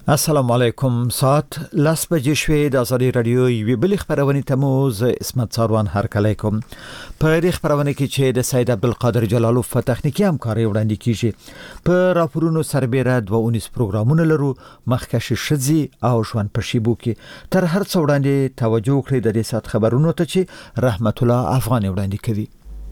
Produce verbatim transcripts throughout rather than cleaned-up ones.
السلام علیکم. ساعت لاس بجې شوې د ازادي رادیو یوې بلې خبرونه ته مو ز اسمت ساروان هرکلی کوم. په دې خبرونه کې چې د سید عبدالقادر جلالوف په تخنیکی همکاري وړاندې کیږي. په راپورونو سربېره دوه ونیس پروګرامونه لرو، مخکښ شذي او ژوند په شیبو کې. تر هر څه وړاندې توجه کړئ د دې سات خبرونو ته چې رحمت الله افغان وړاندې کوي.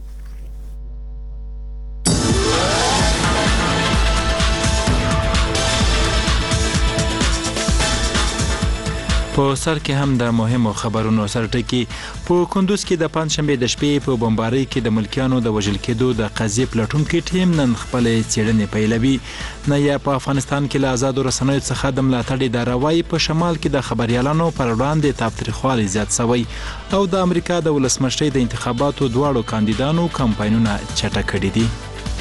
په سر کې هم د مهمو خبرونو سرټکی. په کندوز کې د پنځشنبه د شپې په بمبارۍ کې د ملکیانو د وژل کېدو د قضیې پلټونکي ټیم نن خپل څېړنې پیلوي. نه یا په افغانستان کې له آزادو رسنیو څخه د ملاتړ ادارهوي په شمال کې د خبريالانو پر وړاندې تاوتریخوالی زیات شوی او د امریکا د ولسمشرۍ د انتخاباتو دواړو کاندیدانو کمپاینونه چټک کړي دي.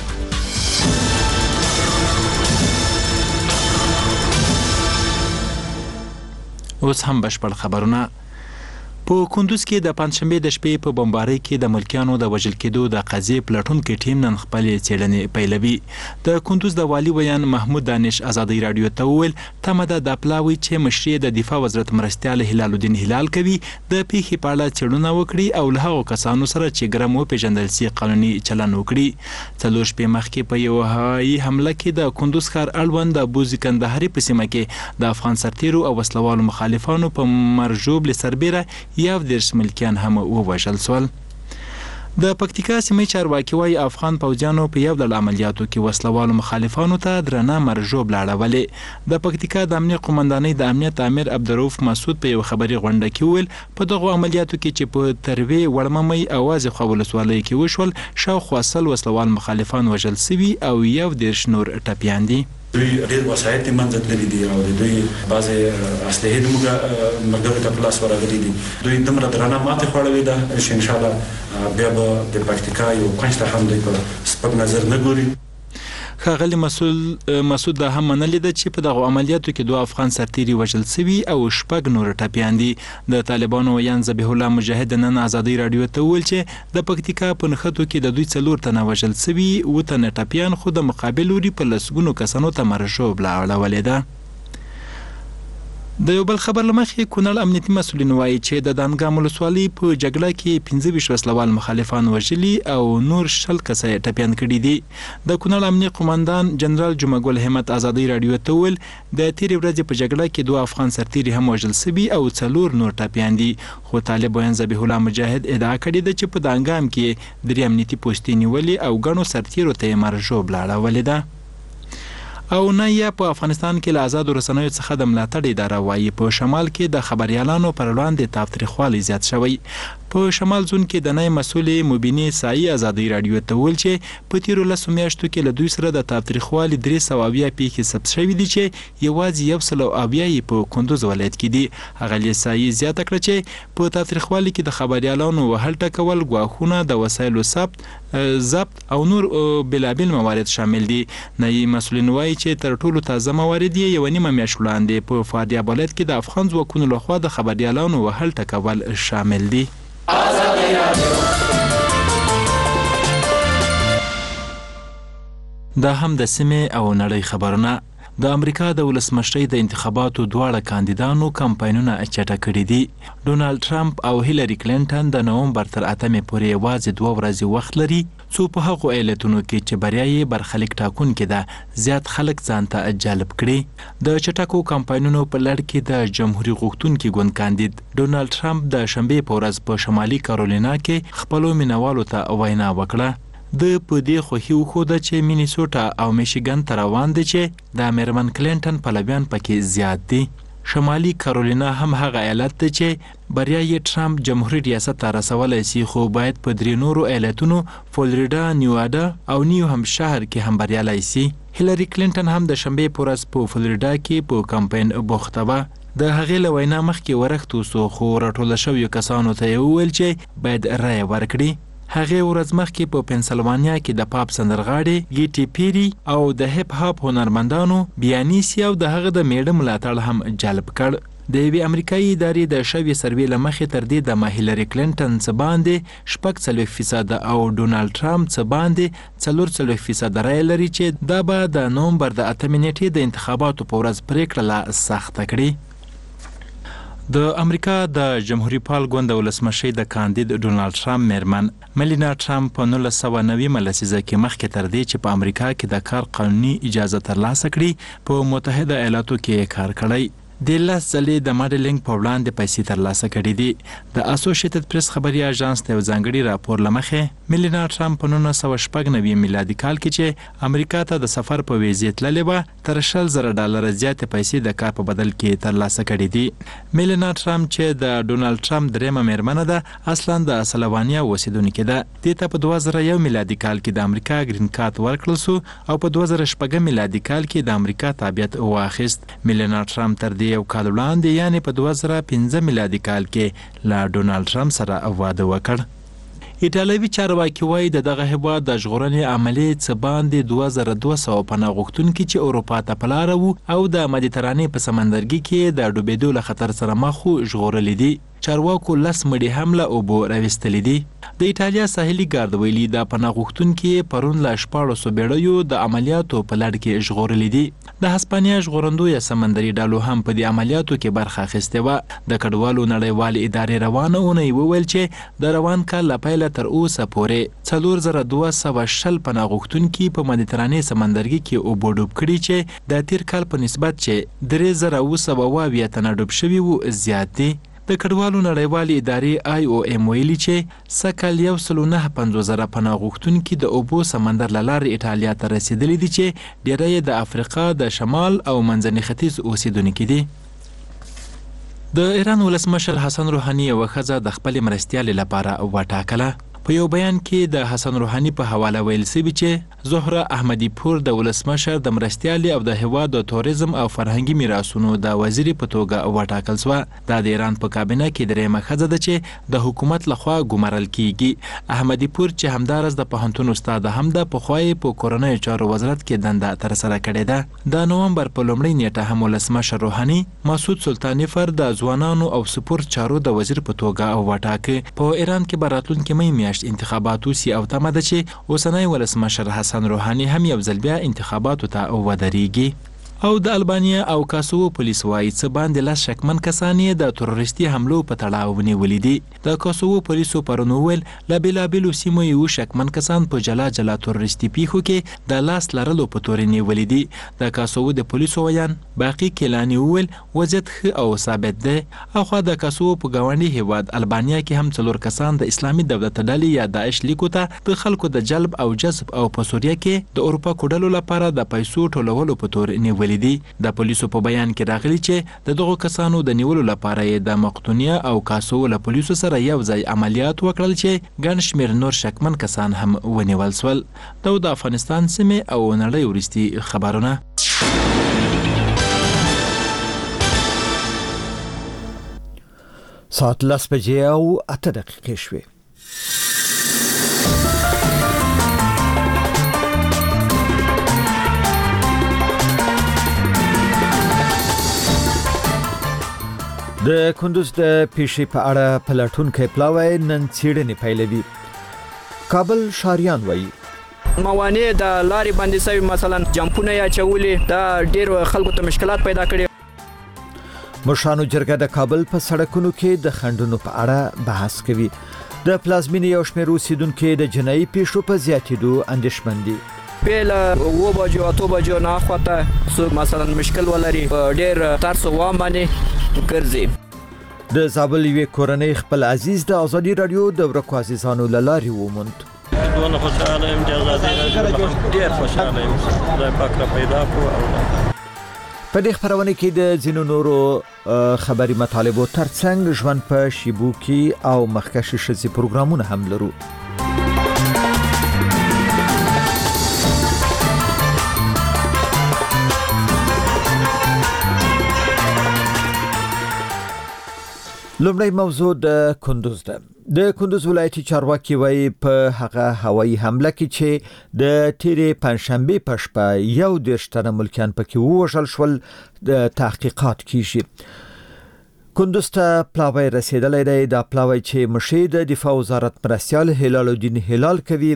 اوس هم بشپړ خبرونه. په کندوز کې د پنځشنبه د شپې په بمبارۍ کې د ملکیانو د وژل کېدو د قضیې پلټونکي ټیم نن خپل څېړنې پیلوي. د کندوز د والي ویان محمود دانش ازادي رادیو ته وویل تمه ده د پلاوي چې مشري د دفاع وزارت مرستیال هلال الدین هلال کوي د پیښې په اړه څېړنه وکړي او له هغو کسانو سره چې ګرم وپېژندل سي قانوني چلن وکړي. څلور شپې مخکې په یو هوایي حمله کې د کندوز ښار اړوند د بوزي کندهاري په سیمه کې د افغان سرتیرو او وسلوالو مخالفانو په مرجوب سربیره یو دیرش ملکیان هم ووژل شول. د پکتیکا سیمې چارواکي وايي افغان پوځیانو په یو ډول عملیاتو کې وسلوالو مخالفانو ته درنه مرجوب لاړولې. د پکتیکا د امنیت قومندانۍ د امنیت امیر عبدالرؤف مسعود په یو خبري غونډه کې ویل په دغه عملیاتو کې چې په تروي وړممۍ اوازې خو ولسوالۍ کې وشول شاوخوا سل وسلوال مخالفان وژل شوي او یو دیرش نور ټپیان دي. دوی ډېر وسایط منځ تللي دي او د دوی بعضې اسلحې زموږ ملګرو ته په لاس ورغلي دي. دوی دومره درنه ماتې خوړلې ده چې انشاءالله بیا به د پکتیکا یو کونج ته هم دوی په سپک نظر نه ګوري. ښاغلي مسعود مسعود دا هم منلې ده چې په دغو عملیاتو کې دوه افغان سرتیري وژل شوي او شپږ نور ټپیان دي. د طالبانو ویان ذبیح الله مجاهد نن ازادي رادیو ته وویل چې د پکتیکا په نښتو کې د دوی څلور تنه وژل شوي، اووه تنه ټپیان خو د مقابل لوري په لسګونو کسانو ته مرژوب لاړولې ده. د یو بل خبر لمخې کونړ امنیتي مسؤلین وایي چې د دانګام ولسوالۍ په جګړه کې پنځه ویشت وسلوال مخالفان وژلي او نور شل کسه ټپیان کړي دي. د کونړ امنیتي قومندان جنرال جمعګل همت ازادي رادیو ته ویل د تیرې ورځې په جګړه کې دوه افغان سرتیري هم وژل شوي او څلور نور ټپیان دي. خو طالب ویان ذبیح الله مجاهد ادعا کړې ده چې په دانګام کې درې امنیتي پوستې نیولې او ګڼو سرتیرو ته یې مرژوب لاړولې ده. او نه یا په افغانستان کې له آزادو رسنیو څخه د ملاتړ اداره وایي په شمال کې د خبريالانو پر وړاندې تاوتریخوالی زیات شوی. په شمال زون کې د نای مسولې مبینې سایي ازادي رادیو ته ویل چې په تیرو لسو میاشتو کې له دوی سره د تاوتریخوالي درې سوه اویا پیښې ثبت شوي دي چې یوازې یو سل او اویا یې په کندوز ولایت کې دي. هغه سایي زیاته کړه چې په تاوتریخوالي کې د خبريالانو وهل ټکول، ګواښونه، د وسایلو ثبت ضبط او نور بېلابېل موارد شامل دي. نایي مسولین وایي چې تر ټولو تازه موارد یې یوه نیمه میاشت وړاندې په فاریاب ولایت کې د افغان ځواکونو لخوا د خبريالانو وهل ټکول شامل دي. دا هم د سیمې او نړۍ خبرونه. د امریکا د ولسمشرۍ د انتخاباتو دواړه کاندیدانو کمپاینونه چټک کړي دي. ډونالد ټرمپ او هیلری کلینټن د نومبر تر اتمې پورې یوازې دوه ورځې وخت لري څو په هغو ایالتونو کې چې بریا یې برخلیک ټاکونکې ده زیات خلک ځان ته جلب کړي. د چټکو کمپاینونو په لړ کې د جمهوري غوښتونکي ګوند کاندید ډونالد ټرمپ د شنبې په ورځ په شمالي کارولینا کې خپلو مینوالو ته وینا وکړه. د په دې خوښي وښوده چې مینیسوټا او میشیګن ته روان دي چې د میرمن کلینټن پلویان پکې زیات دي. شمالي کارولینا هم هغه ایالت دی چې بریا یې ټرمپ جمهوري ریاست ته رسولی سي، خو باید په درې نورو ایالتونو فلوریډا، نیواډا او نیو همشهر کې هم بریالی سي. هیلری کلینټن هم د شنبې په ورځ په فلوریډا کې په کمپاین بوخته وه. د هغې له وینا مخکې ورښت وسو خو راټوله شویو کسانو ته یې وویل چې باید رایه ورکړي. هغې ورځ مخکې په پنسلوانیا کې د پاپ سندرغاړې ګیټي پیری او د هپ هاپ هنرمندانو بیانیسی او د هغه د میړه ملاتړ هم جلب کړ. د یوې امریکایي ادارې د شوې سروې له مخې تر دې د هیلری کلینټن څه باندې شپږ څلوېښت فیصده او ډونالډ ټرمپ څه باندې څلور څلوېښت فیصده رایه لري چې دا به د نومبر د اتمې نیټې د انتخاباتو په ورځ پریکړه لا سخته کړي. د امریکا د جمهوریت پال ګوند ولسمشر د کاندید ډونالډ ټرمپ میرمن ملینا ټرمپ په نولس سوه نوي لسیزه کې مخکې تر دې چې په امریکا کې د کار قانوني اجازه ترلاسه کړي په متحده ایالاتو کې کار کړی. د لاس ځلې د ماډلینګ په وړاندې پیسې ترلاسه کړي دي. د اسوسییټډ پریس خبري اژانس د یو ځانګړي راپور له مخې ملینا ټرمپ په نولس سوه شپږ نوي میلادي کال کې چې امریکا ته د سفر په ویزې تللې وه تر شل زره ډالره زیاتې پیسې د کار په بدل کې ترلاسه کړي دي. ملینا ټرمپ چې د ډونالډ ټرمپ دریمه میرمنه ده اصلا د سلوانیا اوسیدونکې ده. دې ته په دوه زره یو میلادي کال کې د امریکا ګرین کارت ورکړل شو او په دوه زره شپږ میلادي کال کې د امریکا تابعیت واخیست. ملینا ټرمپ تر دې یو کال وړاندې یعنی په دوه زره پنځه میلادي کال کې له ډونالډ ټرمپ سره واده وکړ. ایټالوي چارواکي وایي د دغه هیواد د ژغورنې عملیې څه باندې دوه زره دوه سوه پناه غوښتونکي چې اروپا ته په لاره وو او د مدیترانې په سمندرګي کې د ډوبېدو له خطر سره مخ وو ژغورلي دي. چارواکو لس مړي هم له اوبو راویستلي دي. د ایټالیا ساحلي ګارد ویلي د پناه غوښتونکي پرون له شپاړسو بیړیو د عملیاتو په لړ کې ژغورلي دي. د هسپانیا ژغورندو یا سمندري ډالو هم په دې عملیاتو کې برخه اخیستې وه. د کډوالو نړیوالې ادارې روانه اونۍ وویل چې د روان کال له پیله تر اوسه پورې څلور زره دوه سوه شل پناه غوښتونکي په مدیترانې سمندرګي کې اوبو ډوب کړي چې د تیر کال په نسبت چې درې زره اوه سوه اوه اویا تنه ډوب شوي وو زیات دي. د کډوالو نړیوالې ادارې آی او ایم ویلي چې سږ یو سل او نهه پنځوس زره پناه غوښتونکي د اوبو سمندر له لارې ایټالیا ته رسېدلي دي چې ډیری یې د افریقا د شمال او منځني ختیځ اوسیدونکي دي. د ایران ولسمشر حسن روحاني یوه ښځه د خپلې مرستیالې لپاره وټاکله. په یو بیان کې د حسن روحاني په حواله ویل شوي چې زهره احمدي پور د ولسمشر د مرستیالې او د هیواد د توریزم او فرهنګي میراثونو د وزیرې په توګه وټاکل شوه. دا د ایران په کابینه کې دریمه ښځه ده چې د حکومت لخوا ګمارل کیږي. احمدي پور چې همدارس د پوهنتون استاد هم ده پخوا یې په کورنیو چارو وزارت کې دنده ترسره کړې ده. د نومبر په لومړۍ نیټه هم ولسمشر روحاني مسعود سلطاني فر د ځوانانو او سپورت چارو د وزیر په توګه وټاکه. په ایران کې به راتلونکي می میاشت انتخابات وسي او تمه ده چې اوسنی ولسمشر حسن روحاني هم یو ځل بیا انتخاباتو ته ودرېږي. او د البانیا او کاسوو پولیس وایي څه باندې لس شکمن کسان یې د تروریستي حملو په تړاو ونیولي دي. د کاسوو پولیسو پرون وویل له بېلابېلو سیمو یو شکمن کسان په جلا جلا تروریستي پیښو کې د لاس لرلو په تورې نیولي دي. د کاسوو د پولیسو ویان باقي کیلاني وویل وضعیت ښه او ثابت دی. اخوا د کاسوو په ګاونډي هیواد البانیا کې هم څلور کسان د اسلامي دولت ډلې یا داعش لیکو ته د خلکو د جلب او جذب او په سوریه کې د اروپا کوډلو لپاره د پیسو ټولولو په تور نیولي دي. د پولیسو په بیان کې راغلي چې د دغو کسانو د نیولو لپاره یې د مقدونیه او کاسوو له پولیسو سره یو ځای عملیات وکړل چې ګڼ شمېر نور شکمن کسان هم ونیول سول. دا د افغانستان سیمې او نړۍ وروستي خبرونه. ساعت لس بجې او اته دقیقې شوې. د کندوز د پیشي په اړه پلټونکي پلاوی نن څېړنې پیلوي. کابل شاریان وایي موانع د لارې باندې سوي مثلا جمپونه یا چولې دا ډېر خلکو ته مشکلات پیدا کړي. مشرانو جرګه د کابل په سړکونو کې د خنډونو په اړه بحث کوي. د پلازمینې یو شمېر اوسیدونکي د جنایي پیښو په زیاتېدو اندېښمن دي. پیل و بجو اتو بجو نه خواته سو مثلا مشکل ولري ډېر ترس و باندې ګرځي. د زابل یو کورنۍ خپل عزیز د ازادي رادیو د ورکو عزیزانو لاري وموند. دونه خوشاله يم چې ازادي رادیو ډېر خوشاله یم. خدای پاک را پیدا کړو او په دې خبرونه کې د ځینو نورو خبري مطالبو ترڅنګ ژوند په شیبو کې او مخکښ شذي پروګرامونه هم لرو. لومړی موضوع د کندوز ده. د کندوز ولایتي چارواکي وایي په هغه هوایي حمله کې چې د تیرې پنځشنبه په شپه یو دېرش تنه ملکیان پکې ووژل شول د تحقیقات کیږي. کندوز ته پلاوی رسیدلی دی. دا پلاوی چې مشیر د دفاع وزارت مرستیال هلال الدین هلال کوي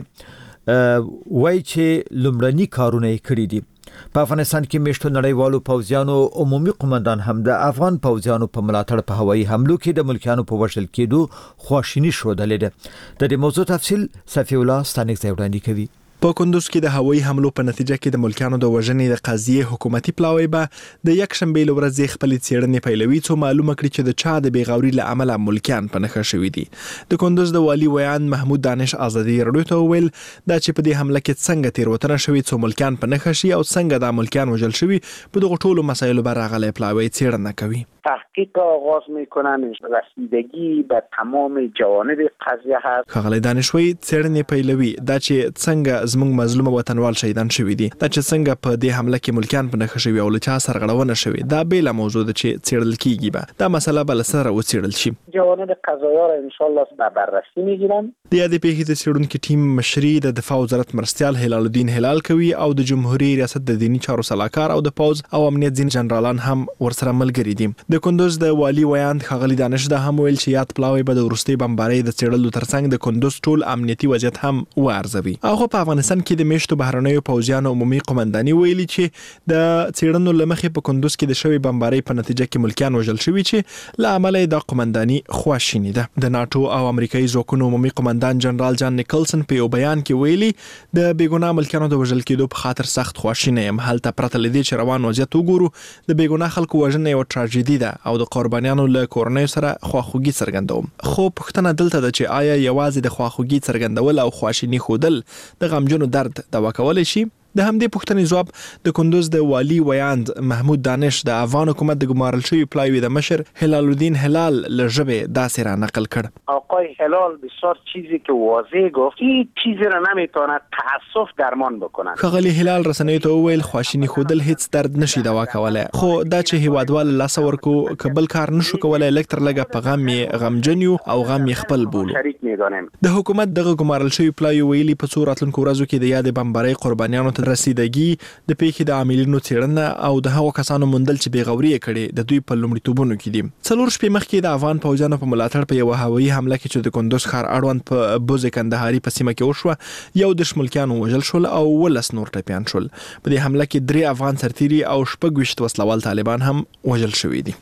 وای چې لومړني کارونه یې کړی دي. په افغانستان کې میشتو نړیوالو پوځیانو عمومي قومندان هم د افغان پوځیانو په ملاتړ په هوایي حملو کې د ملکیانو په وژل کېدو خواشیني ښودلې ده. د دې موضوع تفصیل صفی الله ستانک ځای وړاندې کوي. په کندوز کې د هوایي حملو په نتیجه کې د ملکیانو د وژنې د قضیې حکومتي پلاوی به د یک شنبې ورځې خپل څېړنې پیلوي څو معلومه کړي چې د چا د بیغوري له امله ملکیان په نښه شوي دي. د کندوز د والي ویان محمود دانش آزادي رادیو ته وویل دا چې په دې حمله کې څنګه تیروتنه شوې څو ملکیان په نښه شي او څنګه د ملکیان وژل شوي په دغه ټولو مسایلو به راغلی پلاوی څېړنه کوي. تحقیق آغاز میکنن، رسیدگی به تمام جوانب قضیه هست. ښاغلی دانشوي څېړنې پیلوي دا چې څنګه زموږ مظلوم وطنوال شهیدان شوي دي، دا چې څنګه په دې حمله کې ملکیان په نښه شوي او له چا سرغړونه شوې، دا بیله موضوع ده چې څېړل کیږي به دا مسله به له سره وڅېړل شي. جوانب قضایا را انشاءالله به بررسی میگیرن. د یادې پیښې د څېړونکي ټیم مشري د دفاع وزارت مرستیال هلال الدین هلال کوي او د جمهوریت ریاست د دینی چارو سلاکار او د پوز او امنیت ځینې جنرالان هم ورسره ملګري دي. د کندوز د والي ویاند ښاغلی دانش دا هم ویل چې یاد پلاوی به د وروستۍ بمبارۍ د څېړلو ترڅنګ د کندوز ټول امنیتي وضعیت هم وارزوي. هغه په افغانستان کې د میشتو بهرنیو پوځیانو عمومي قومنداني ویلي چې د څېړنو له مخې په کندوز کې د شوې بمبارۍ په نتیجه کې ملکیان وژل شوي چې له امله یې دا قومنداني خواشیني ده. د ناټو او امریکایي ځواکونو عمومي قومندان جنرال جان نیکلسن په یو بیان کې ویلي د بېګناه ملکیانو د وژل کېدو په خاطر سخت خواشینی یم. هلته پرته له دې چې روان وضعیت وګورو د بېګناه خلکو وژنه یوه ټراجیدي ده او د قربانیانو له کورنیو سره خواخوږي څرګندوم. خو پوښتنه دلته ده چې آیا یوازې د خواخوږي څرګندول او خواشیني ښودل د غمجنو درد دوا کولی شي؟ د همدې پوښتنې ځواب د کندوز د والي ویاند محمود دانش د افغان حکومت د ګمارل شوي پلاوی د مشر هلال الدین هلال له ژبې داسې را نقل کړ. آقای هلال بسیار چیزی که واضح گفت هیچ چیزی را نمیتواند تاسف درمان بکنند. ښاغلی هلال رسنیو ته وویل خواشیني ښودل هیڅ درد نشي دوا کولی، خو دا چې هیوادوال لاس ورکو که بل کار نشو کولی لږ تر لږه په غم یې غمجن یو او غم یې خپل بولو. شریک میدانیم. د حکومت دغه ګمارل شوي پلاوی ویلي په څو راتلونکو ورځو کې د یادې بمبارۍ قربانیانو ته رسیدګي د پیښې د عاملینو څېړنه او د هغو کسانو موندل چې بېغوري یې کړې د دوی په لومړیتوبونو کې دي. څلور شپې مخکې د افغان پوځیانو په ملاتړ په یوه هوایي حمله کې چې د کندوز ښار اړوند په بوز کندهاري په سیمه کې وشوه یو دېرش ملکیان ووژل شول او اوولس نور ټپیان شول. په دې حمله کې درې افغان سرتیري او شپږ ویشت وسلوال طالبان هم وژل شوي دي.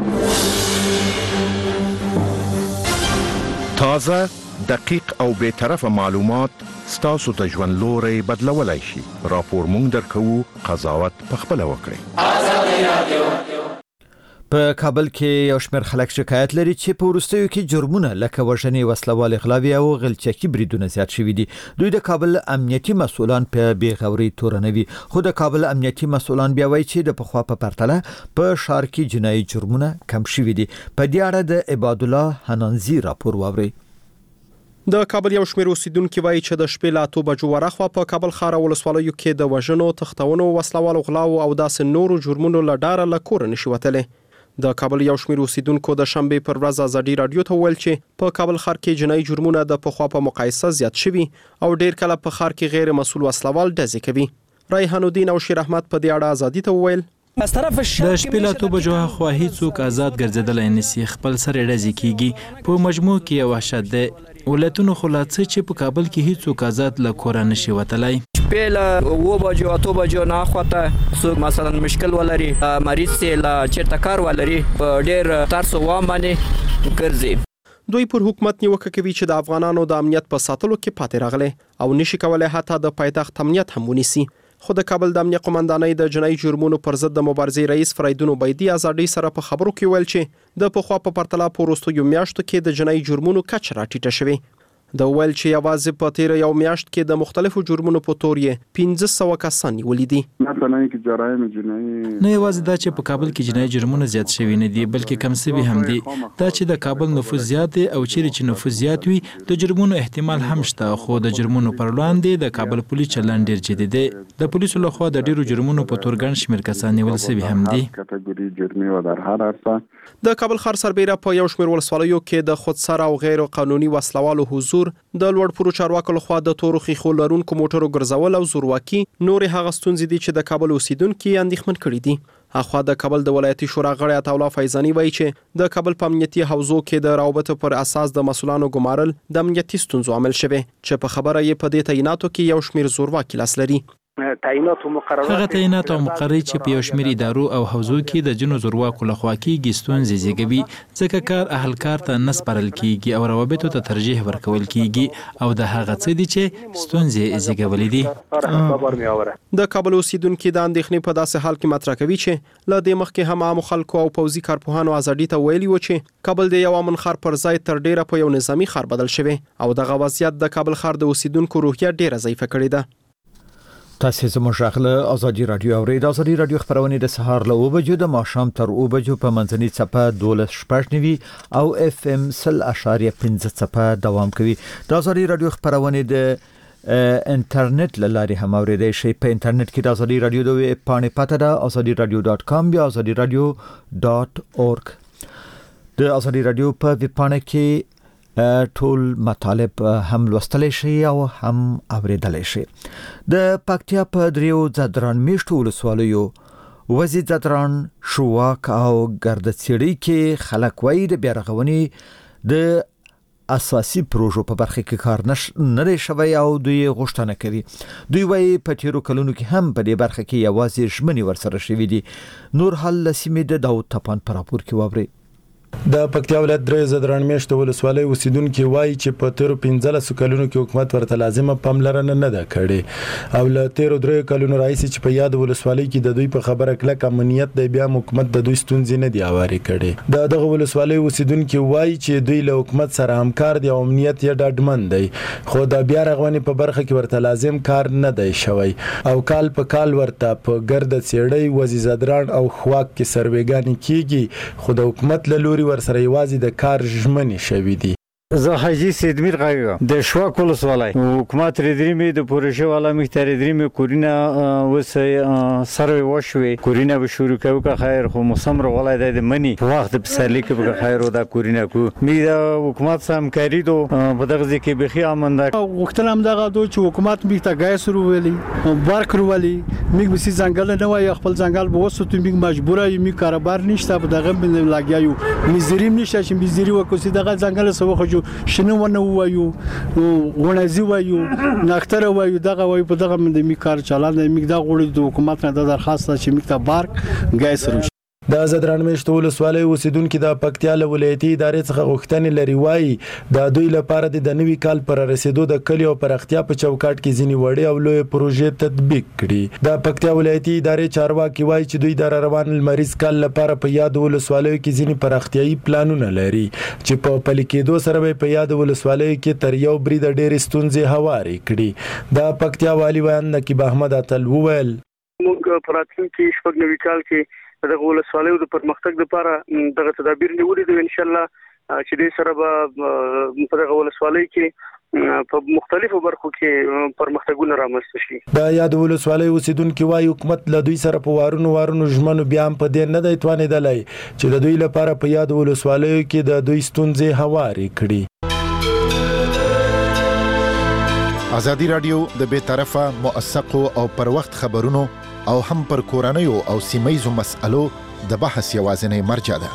تازه، دقیق او بی‌طرفه معلومات ستاسو ته ژوند لوری بدلولی شي. راپور مونږ درکوو، قضاوت پخپله وکړئ. په کابل کې یو شمېر خلک شکایت لري چې په وروستیو کې جرمونه لکه وژنې، وسلوال اغلاوي او غلچکي بریدونه زیات شوي دي. دوی د کابل امنیتي مسؤلان په بېغورۍ تورنوي، خو د کابل امنیتي مسؤلان بیا وایي چې د پخوا په پرتله په ښار کې جنایي جرمونه کم شوي دي. په دې اړه د عباد الله حنانزي راپور واورئ. د کابل یو شمېر اوسیدونکي وایي چې د شپې له اتو بجو ورخوا په کابل ښار او ولسوالیو کې د وژنو، تښتونو، وسلوالو غلاو او داسې نورو جرمونو له ډاره له کوره نشي وتلی. د کابل یو شمېر اوسیدونکو د شنبې پر ورځ ازادي رادیو ته وویل چې په کابل ښار کې جنایي جرمونه د پخوا په مقایسه زیات شوي او ډېر کله په ښار کې غیر مسؤل وسلوال ډزې کوي. ریحان الدین او شیر احمد په دې اړه ازادي ته وویل د شپې له اتو بجو خوا هیڅوک آزاد ګرځېدلی نشي، خپل سره ډزې کیږي. په مجموع کې یو وحشت دی. ولایتونو خو لا څه چې په کابل کې هیڅوک آزاد له کوره نشي وتلی. شپې له اوه بجو اتو بجو نه خواته څوک مثلا مشکل ولري، مریض یې له چېرته کار ولري، په ډېر ترس او وام باندې ګرځي. دوی پر حکومت نیوکه کوي چې د افغانانو د امنیت په ساتلو کې پاتې راغلی او نشي کولی حتی د پایتخت امنیت هم ونیسي. خو د کابل د امنیت قومندانۍ د جنایي جرمونو پر ضد د مبارزې رئیس فریدون عبیدي ازادۍ سره په خبرو کې ویل چې د پخوا په پرتله په وروستیو میاشتو کې د جنایي جرمونو کچه راټیټه شوې. د ویل چې یوازې په تیره یو میاشت کې د مختلفو جرمونو په تور یې پنځه سوه کسان نیولي دي. نه یوازې دا چې په کابل کې جنایي جرمونه زیات شوي نه دي بلکې کم سوي هم دي. دا چې د کابل نفوذ زیات دی او چیرې چې نفوذ زیات وي د جرمونو احتمال هم شته، خو د جرمونو پر وړاندې د کابل پولیس چلند ډېر جدي دی. د پولیسو لخوا د ډېرو جرمونو په تور ګڼ شمېر کسان نیول سوي هم دي. د کابل ښار سربیره په یو شمېر ولسوالیو کې د خودسره او غیر قانوني وسلوالو حضور، د لوړپوړو چارواکو لخوا د تورو خیخو لرونکو موټرو ګرځول او زورواکي نورې هغه ستونزې دي چې د کابل اوسیدونکي اندېښمن کړي دي. اخوا د کابل د ولایتي شورا غړی عطاالله فیضاني وایي چې د کابل په امنیتي حوزو کې د روابطو پر اساس د مسولانو ګمارل د امنیتي ستونزو عامل شوی چې په خبره یې په دې تعیناتو کې یو شمیر زورواکي لاس لري. تعینات او مقررات هغه تعینات او مقررات چې په یو شمېر ادارو او حوزو کې د جنو زورواکو لخوا کېږي ستونزې زیږوي، ځکه کار اهل کار ته نه سپارل کېږي او روابطو ته ترجیح ورکول کېږي او د هغه څه دي چې ستونزې زیږولې دي. د کابل اوسیدونکو د اندېښنې په داسې حال کې مطرح کوي چې له دې مخکې هم عام خلکو او پوځي کارپوهانو ازادي ته ویلي و چې کابل د یو امن ښار پر ځای تر ډیره په یو نظامی ښار بدل شوی او دغه وضعیت د کابل ښار د اوسیدونکو روحیه ډیره ضعیفه کړې ده. تاسو زموږ غله ازادي رادیو اورید. ازادي رادیو خبرونه د سهار له اوه بجو د ماښام تر اوه بجو په منځني څپه دولس شپږ نوي او اف ام سل اشاریه پنځه څپه دوام کوي. د ازادي رادیو خبرونه د انټرنیټ لارې هم اوریدای شئ. په انټرنیټ کې د ازادي رادیو د ویب پاڼې پته ده ازادي رادیو ډاټ کام یا ازادي رادیو ډاټ اورګ. د ازادي رادیو په ویب پاڼه کې ټول مطالب هم لوستلی شي او هم اوریدلی شي. د پکتیا په دریو ځدران میشتو ولسوالیو وزیر ځدران، شواک او ګردڅیړي کې خلک وایي د بیارغونې د اساسي پروژو په برخه کې کار نش نه شوی او دوی غوښتنه کوي. دوی وایي په تیرو کلونو کې هم په دې برخه کې یوازې ژمنې ورسره شوي دي. نور حل لسیمې د داود تپان پر راپور کې واوري. د پکتیا ولایت درې زدران میشته ولسوالۍ اوسیدونکو وایي چې په تیرو پنځلسو کلونو کې حکومت ورته لازمه پاملرنه نه ده کړې او له تیرو درې کلونو راځي چې په یاد ولسوالۍ کې د دوی په خبره کلک امنیت دی، بیا حکومت د دوی ستونزې نه دی اواري کړي. د دغه ولسوالۍ اوسیدونکو وایي چې دوی له حکومت سره همکار دي او امنیت یې ډاډمن دی، خو د بیا رغونې په برخه کې ورته لازم کار نه دی شوی او کال په کال ورته په ګردڅیړي، وزیر ځدران او خواک کې سروېګانې کیږي، خو د حکومت له لوري ورسره یوازې د کار ژمنې شوي دي. زه حاجی سیدمیر غږم د شواک ولسوالۍ حکومت ریدرمې د پروژې والا مختار ریدرمې کورینا وسه سروي وشوي کورینا به شروع کوي که خیر خو موسم رغولای د منی په وخت په سالي کې به خیر او د کورینا کو می د حکومت سره همکاري دو په دغه ځکه به خي امنده وختل هم دغه دو چې حکومت می ته غای سره ویلي بار کړولي می به سي ځنګل نه وای خپل ځنګل به وسو می مجبوره می کاروبار نشته په دغه باندې لاګیایو می زریم نشته چې می زری وکوسي دغه ځنګل سره شنو ونه وایو ونازي وایو ناختر وایو دغه وایو په دغه من د می کار چلان د می دا غوړي د حکومت نه د درخواست چې می ته بارک غای سره. د زدران میشته ولسوالۍ اوسیدونکو د پکتیا ولایتي ادارې څخه غوښتنې لري وایي د دوی لپاره د نوي کال پر رسیدو د کلی او پرختیا په چوکاټ کې ځینی وړي او لوی پروژې تطبیق کړي. د پکتیا ولایتي ادارې چارواکي وایي چې دوی د روان المریض کال لپاره په یاد ولسوالۍ کې ځینی پرختیايي پلانونه لري چې په پلي کېدو سره په یاد ولسوالۍ کې تر یو برید ډېر ستونزې هواري کړي. د پکتیا والی بیان نقیب احمد اتل وویل موږ پراتین کې شپږ نوي کال کې دغه ولسوالۍ د پرمختګ لپاره دغه تدابیر نیولې دي ان شاء الله چې دې سره به په دغه ولسوالۍ کې په مختلفو برخو کې پرمختګونه رامنځته شي. د یاد ولسوالۍ اوسیدونکو وايي حکومت له دوی سره په وارونو وارونو ژمنو بیا هم په دې نه دی توانېدلی چې د دوی لپاره په یاد ولسوالۍ کې د دوی ستونزې هواري کړي. ازادي رادیو د بے طرفه موثقو او پر وخت خبرونو او هم پر کورنیو او سیمایزو مسألو د بحث یوازینی مرجع ده.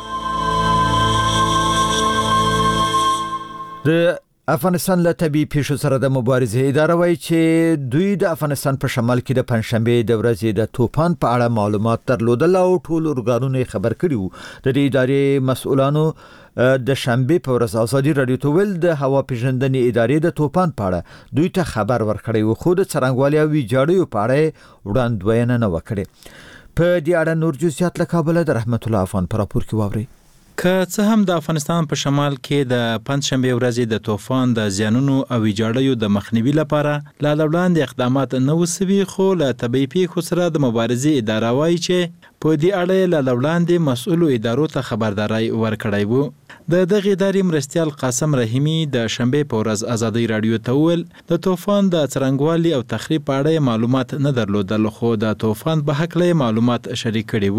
د افغانستان له طبي پیښو سره د مبارزې اداره وایي چې دوی د افغانستان په شمال کې د پنځشنبه د ورځې د طوفان په اړه معلومات درلودل او ټول ارګانونه خبر کړي وو. د دې ادارې مسؤلانو د شنبه په ورځ ازادي رادیو ته ویل د هوا پیژندنې ادارې د طوفان په اړه دوی ته خبر ورکړی وو، خو د څرنګوالي او ویجاړیو په اړه وړاندوینه نه وکړي. په دې اړه نور جزئیات له کابل د رحمت الله افغان پر راپور کې واوري. که څه هم د افغانستان په شمال کې د پنځشنبه ورځې د طوفان د زیانونو او ویجاړیو د مخنیوي لپاره لا وړاندې اقدامات نه وسوي، خو له طبي پیښو سره د مبارزې اداره وایي چې په دې اړه لا وړاندې مسؤلو ادارو ته خبرداري ورکړی وو. د دغه ادارې مرستیال قاسم رحیمی د شنبه په ورځ ازادي رادیو ته وویل د طوفان د څرنګوالي او تخریب په اړه معلومات نه درلودل، خو د طوفان په حق له معلومات شریک کړي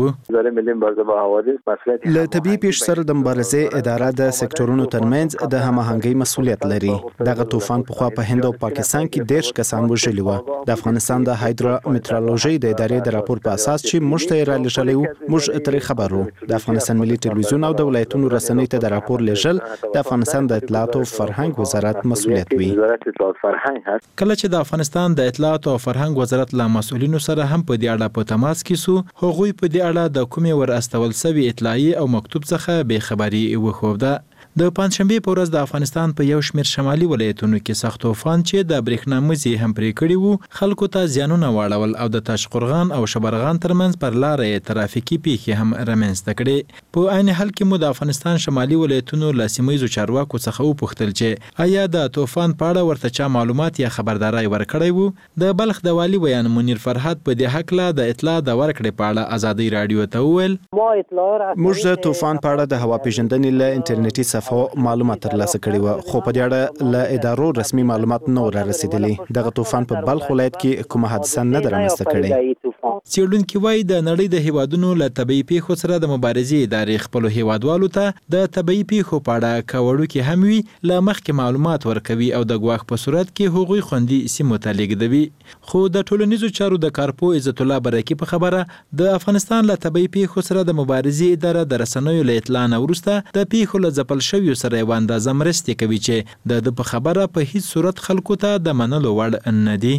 وو. له طبي پیښ سره د مبارزې اداره د سکتورونو ترمنځ د هماهنګۍ مسؤلیت لري. دغه طوفان په خوا په هند او پاکستان کې دیرش کسان وژلي وو. د افغانستان د هایدرومټرولوژي د ادارې د راپور په اساس چې موږ ته را لېږلی وو، موږ ترې خبر وو. د افغانستان ملي ټلویزیون او د ولایتونو رسنۍ ته د راپور لیږل د افغانستان د اطلاعات او فرهنګ وزارت مسؤلیت وي. کله چې د افغانستان د اطلاعات او فرهنګ وزارت له مسؤلینو سره هم په دې اړه په تماس کې سو، هغوی په دې اړه د کومې ور استول سوي اطلاعیه او مکتوب څخه بې خبري وښوده. د پنځشنبه په ورځ د افغانستان په یو شمېر شمالي ولایتونو کې سخت طوفان چې د برېښنا مزي هم پرې کړی وو خلکو ته زیانونه واړول او د تاشقرغان او شبرغان ترمنځ پر لارې ترافیکي پیښې هم رامنځته کړې. په عین حال کې مو د افغانستان شمالي ولایتونو له سیمه‌ییزو چارواکو څخه وپوښتل چې آیا د طوفان په اړه ورته چا معلومات یا خبرداری ورکړی وو. د بلخ د والي ویان منیر فرهاد په دې حق له د اطلاع د ورکړې په اړه ازادي رادیو ته وویل موږ د طوفان په اړه د هوا پیژندنې له انټرنیټي صفحو معلومات ترلاسه کړي وو، خو په دې اړه له ادارو رسمي معلومات نه را رسیدلي. دغه طوفان په بلخ ولایت کې کومه حادثه نه ده رامنځته کړې. څېړونکي وایي د نړۍ د هیوادونو له طبیعي پیښو سره د مبارزې ادارې خپلو هیوادوالو ته د طبیعي پیښو په اړه که وړوکې هم وي له مخکې معلومات ورکوي او د ګواښ په صورت کې هغوی خوندي سیمو ته لیږدوي. خو د ټولنیزو چارو د کارپو عزت الله برکي په خبره د افغانستان له طبیعي پیښو سره د مبارزې اداره د رسنیو له اطلاع نه وروسته د پیښو له ځپل شویو سره یو اندازه مرستې کوي چې د د په خبره په هیڅ صورت خلکو ته د منلو وړ نه دي.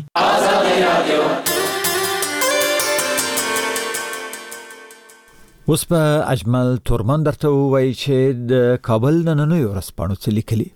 اوس په اجمل تورمن درته وایي چې د کابل نننیو ورځپاڼو څه لیکلي.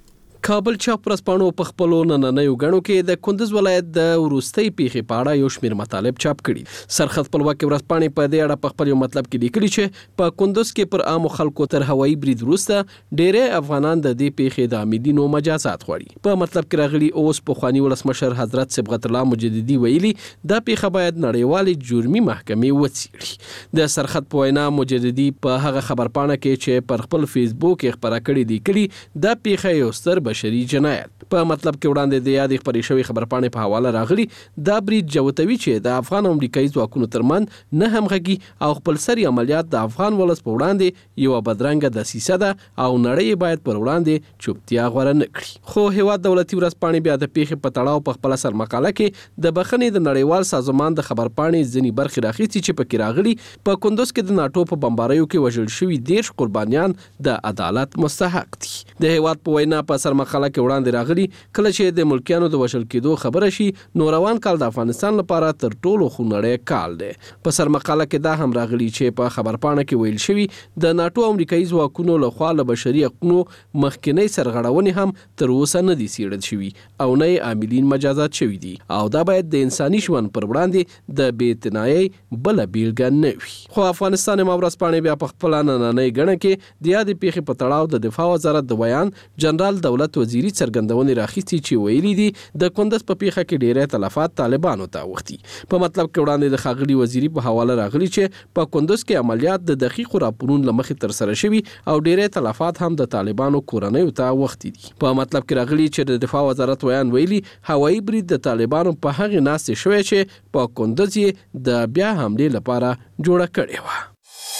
کابل چاپ ورځپاڼو په خپلو نننیو غڼو کې د کندز ولایت د وروستۍ پیښې په اړه یو شمېر مطالب چاپ کړي. سرخط خپلواکي ورځپاڼې په دې اړه په خپل یو مطلب کې لیکلي چې په کندز کې پر عامو خلکو تر هوایي برید وروسته ډېری افغانان د دې پیښې د عاملینو مجازات غواړي. په مطلب کې راغلي اوس پخواني ولسمشر حضرت صبغت الله مجددي ویلي دا پیښه باید نړیوالې جرمي محکمې وڅېړي. د سرخط په وینا مجددي په هغه خبرپاڼه کې چې پر خپل فیسبوک یې خپره کړې لیکلي دا پیښه یو ستر بشري جنایت. په مطلب کې وړاندې د یادې خپرې شوې خبرپاڼې په حواله راغلي دا برید جوتوي چې د افغان او امریکایي ځواکونو ترمنځ نه همغږي او خپلسري عملیات د افغان ولس په وړاندې یوه بدرنګه دسیسه ده او نړۍ باید پر وړاندې چوپتیا غوره نه کړي. خو هیواد دولتي ورځپاڼې بیا د پیښې په تړاو په خپله سرمقاله کې د بخښنې د نړیوال سازمان د خبرپاڼې ځینې برخې راخیستې چې پکې راغلي په کندوز کې د ناټو په بمباریو کې وژل شوي دیرش قربانیان د عدالت مستحق دي. د هیواد په وینا په سرمقاله کې وړاندې راغلي کله چې د ملکیانو د وژل کېدو خبره شي نو روان کال د افغانستان لپاره تر ټولو خونړی کال دی. په سرمقاله کې دا هم راغلي چې په خبرپاڼه کې ویل شوي د ناټو او امریکایي ځواکونو لخوا له بشري حقونو مخکینۍ سرغړونې هم تر اوسه نه دي څېړل شوي او نه یې عاملین مجازات شوي دي او دا باید د انساني ژوند پر وړاندې د بې اعتنایۍ بله بیلګه نه وي. خو افغانستان ما ورځپاڼې بیا په خپله نننۍ ګڼه کې د یادې پیښې په تړاو د دفاع وزارت د بیان جنرال دولت وزیري څرګندونې راخیستي چې ویلي دي د کندز په پیښه کې ډېری تلفات طالبانو ته اوښتي. په مطلب کې وړاندې د ښاغلي وزیري په حواله راغلي چې په کندز کې عملیات د دقیقو راپورونو له مخې ترسره شوي او ډېری تلفات هم د طالبانو کورنیو ته اوښتي دي. په مطلب کې راغلي چې د دفاع وزارت ویان ویلي هوایي برید د طالبانو په هغې ناستې شوی چې په کندز یې د بیا حملې لپاره جوړه کړې وه.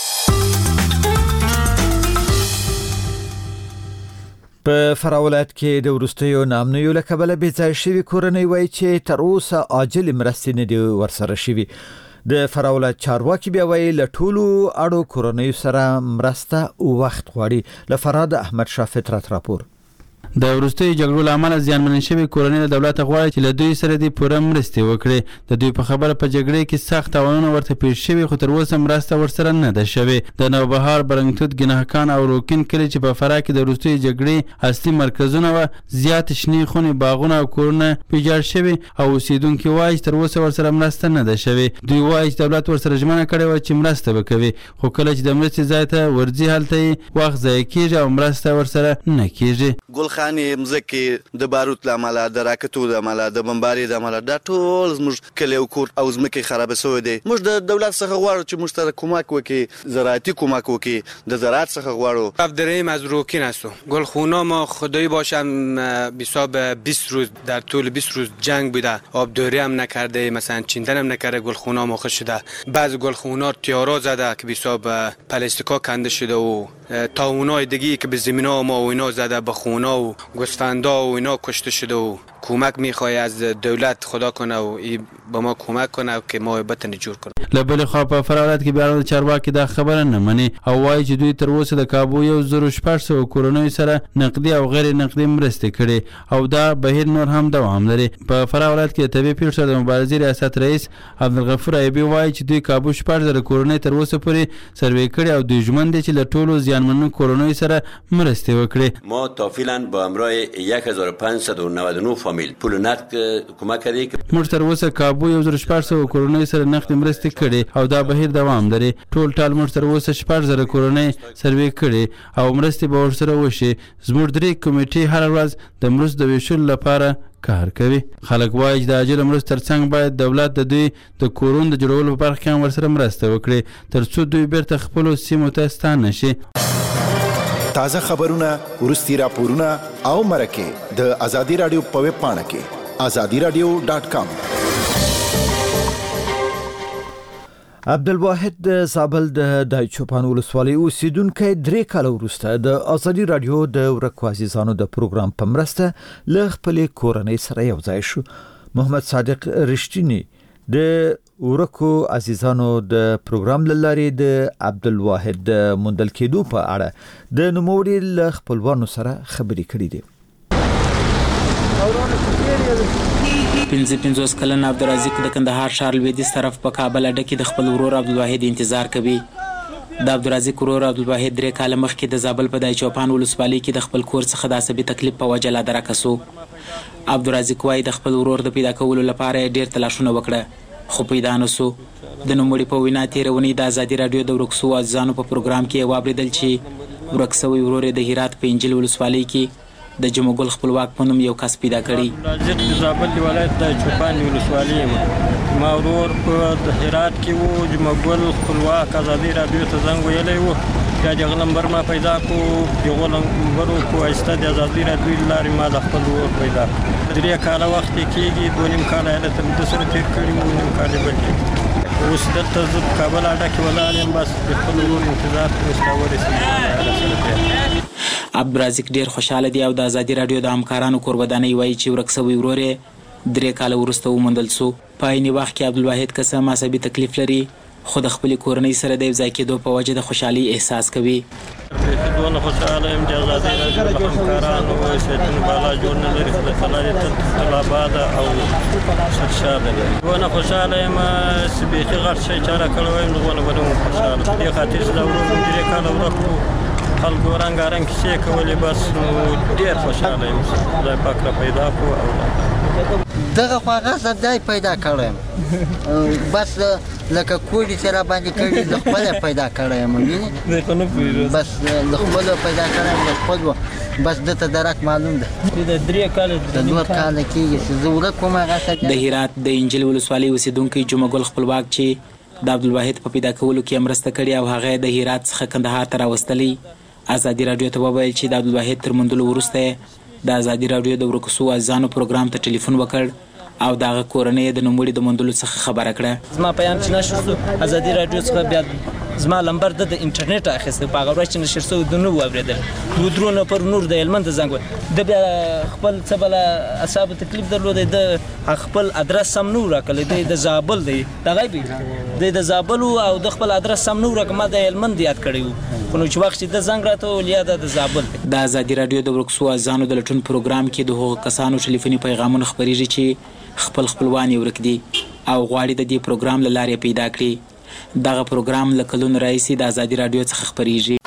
په فراه ولایت کې د وروستیو نامنیو له کبله بې ځایه شوي کورنۍ وایي چې تر اوسه عاجل مرستې نه دي ورسره شوي. د فراه ولایت چارواکي بیا وایي له ټولو اړو کورنیو سره مرسته وخت غواړي. له فراه د احمد شاه فطرت راپور. د وروستیو جګړو له امله زیانمنې شوې کورنۍ له دولته غواړي چې له دوی سره دې پوره مرستې وکړي. د دوی په خبره په جګړې کې سخت تاوانونه ورته پیښ شوي خو تر اوسه مرسته ورسره نه ده شوې. د نوبهار، برنګتوت، ګنهکان او روکین کلي چې په فراه کې د وروستیو جګړې اصلي مرکزونه وه زیات شنې خونې، باغونه او کورونه ویجاړ شوي او اوسېدونکي وایي چې تر اوسه ورسره مرسته نه ده شوې. دوی وایي چې دولت ورسره ژمنه کړې وه چې مرسته به کوي خو کله چې د مرستې ځای ته ورځي هلته یې وخت ضایع کېږي او مرسته ورسره نه کېږي. لاندې مځکې د باروت لامل د راکټو د عمل د بمباري د عمل دا ټول زموږ کلی او کور او زمکه خراب شوې دي. موږ د دولت څخه غواړو چې موږ ته کومک وکړي، زراعتی کومک وکړي، د زراعت څخه غواړو. عبدالرحیم از روکین هستم. گلخونا ما خدایی باشم حساب بیست روز در طول بیست روز جنگ بوده، آبداری هم نکرده، مثلا چیندن هم نکرده، گلخونا مخه شده. بعض گلخونا تیارا زده که حساب پلاستیکا کنده شده و تاونای دیگه که به زمینا ما و اینا زده، به خونا و گوسفندا و اینا کشته شده و کمک میخوای از دولت خدا کنه و ای به ما کمک کنه که ما بتن جوړ کړو. لبل خو په فرارات کې بیان چارواکي دا خبره نه مني او وايي چې دوی تر اوسه د کابو یو زرو شپږ سوه کورونو سره نقدي او غیر نقدي مرستې کړي او دا بهیر نور هم دوام لري. په فرارات کې طبي پیښو د مبارزې ریاست رئیس عبدالغفور ایوبی وايي چې دوی کابو شپږ زره کورونو تر اوسه پورې سروې کړي او دوی ژمن دي چې له ټولو زیانمنو کورونو سره مرستې وکړي. ما تا فعلا با همراه یک هزار و پنجصد و نود و نه فامیل پول نقد کمک کړي. موږ تر اوسه کابو یو زرو شپږ سوه کورونو سره نقدي مرستې کړي او دا بهیر دوام لري. ټول ټال موږ تر اوسه شپږ زره کورونه سروې کړي او مرستې به ورسره وشي. زموږ درې کمیټې هر ورځ د مرستو د ویشلو لپاره کار کوي. خلک وایي چې د عاجله مرستو ترڅنګ باید دولت د دوی د کورونو د جوړولو په برخه کې هم ورسره مرسته وکړي تر څو دوی بیرته خپلو سیمو ته ستانه نشي. تازه خبرونه، وروستي راپورونه او مرکې د ازادي رادیو په ویب پاڼه کې ازادي رادیو ډاټ کام. عبدالواحد د زابل د دایچوپان ولسوالۍ اوسیدونکی درې کاله وروسته د ازادي رادیو د ورکو عزیزانو د پروګرام په مرسته له خپلې کورنۍ سره یو ځای شو. محمد صادق رښتینی د ورکو عزیزانو د پروګرام لارې د عبدالواحد د موندل کېدو په اړه د نوموړي له خپلوانو سره خبرې کړې دي. پنځه پنځوس کلن عبدالرزاق د کندهار ښار لویدیځ طرف په کابل اډه کې د خپل ورور عبدالواحد انتظار کوي. د عبدالرزاق ورور عبدالواحد درې کاله مخکې د زابل په دایچوپان ولسوالۍ کې د خپل کور څخه د عصبي تکلیف په وجه لا درکه سو. عبدالرزاق وایي د خپل ورور د پیدا کولو لپاره ډېر تلاشونه وکړه خو پیدا نه سو. د نوموړي په وینا تېره اونۍ د ازادي راډیو د ورک سوو عزیزانو په پروګرام کې واورېدل چې ورک سوی ورور یې د هرات په انجیل ولسوالۍ کې د جمعګل خپلواک په نوم یو کس پیدا کړي. عبدالرزاق د زابل ولایت د چوپان ولسوالۍ و. ما ورور په هرات کې و. جمعګل خپلواک ازادي راډیو ته زنګ ویلی و. بیا د هغه نمبر ما پیدا کړو. د هغو نمبرو په واسطه د ازادي راډیو له لارې ما د خپل ورور پیدا کړو. درې کاله وخت یې کېږي. دوه نیم کاله یې هلته د سره تېر کړي وو. نیم کال یې بل کېږي. اوس دلته زه په کابل اډه کې ولاړ یم. بس د خپل ورور انتظار کوم چې راورسېږي. عبدالرزاق ډیر خوشاله دی او د ازادي راډیو د همکارانو کوربدانۍ وایي چې ورک سوی ورور یې درې کاله وروسته وموندل سو. په عیني وخت کې عبدالواحد که څه عصبي تکلیف لري خو د خپلې کورنۍ سره د یو ځای کېدو په وجه د خوشحالۍ احساس کوي. دونه خوشحاله یم چې ازادي راډیو د همکارانو شیطان بالا جوړ نه لري. خدای تعالی دې تل آباده او سرشاره لري. دونه خوشحاله یم چې بیخي غټ شی چې راکړی وایم دغونه به نه وم خوشحاله. په دې خاطر چې دا ورور مې درې کاله ورک و. خلکو رنګارنګ کیسې کولې. بس نو ډېر خوشحاله یم. خدای پاک را پیدا کړو او دغه خو هغه زه پیدا کړی بس لکه کوډي چې را باندې کړي د خپله پیدا کړی یم. وینې بس د خپلو پیدا کړی یم د خپلو. بس دته درک معلوم ده. د درې کاله د دوه کاله کېږي چې زه ورک وم. هغه د هرات د انجیل ولسوالۍ اوسېدونکی جمعګل خپلواک چې د عبدالواحد په پیدا کولو کې مرسته کړې او هغه د هرات څخه کندهار ته راوستلی ازادي راډیو ته وویل چې د عبدالواحد تر موندلو وروسته د ازادي راډیو د ورکو سوو عزیزانو پروګرام ته ټلیفون وکړ او د هغه کورنۍ د نوموړي د موندلو څخه خبره کړه. زما پیام چې نشر سو ازادي راډیو څخه بیا زما لمبر د انټرنیټ اخیسته. په هغه ورځ چې نشر سو د نو واورېدل دوه درونه پر نور د هلمند زنګ د بیا خپل څه بله اعصاب تکلیف درلود. د خپل ادرس سم نو راکړی. د زابل دی دغه دی د زابل او د خپل ادرس سم نو راکړ. ما د هلمند یاد کړی و خو نو چې وخت چې د زنګ راته وویل یا د زابل دی. د ازادي راډیو د ورک سوو عزیزانو د لټون پروګرام کې د هغو کسانو ټلیفوني پیغامونه خپرېږي چې خپل خپلوان یې ورک دي او غواړي د دې پروګرام له لارې پیدا کړي. دغه پروګرام له کلونو راهیسې د ازادي راډیو څخه خپرېږي.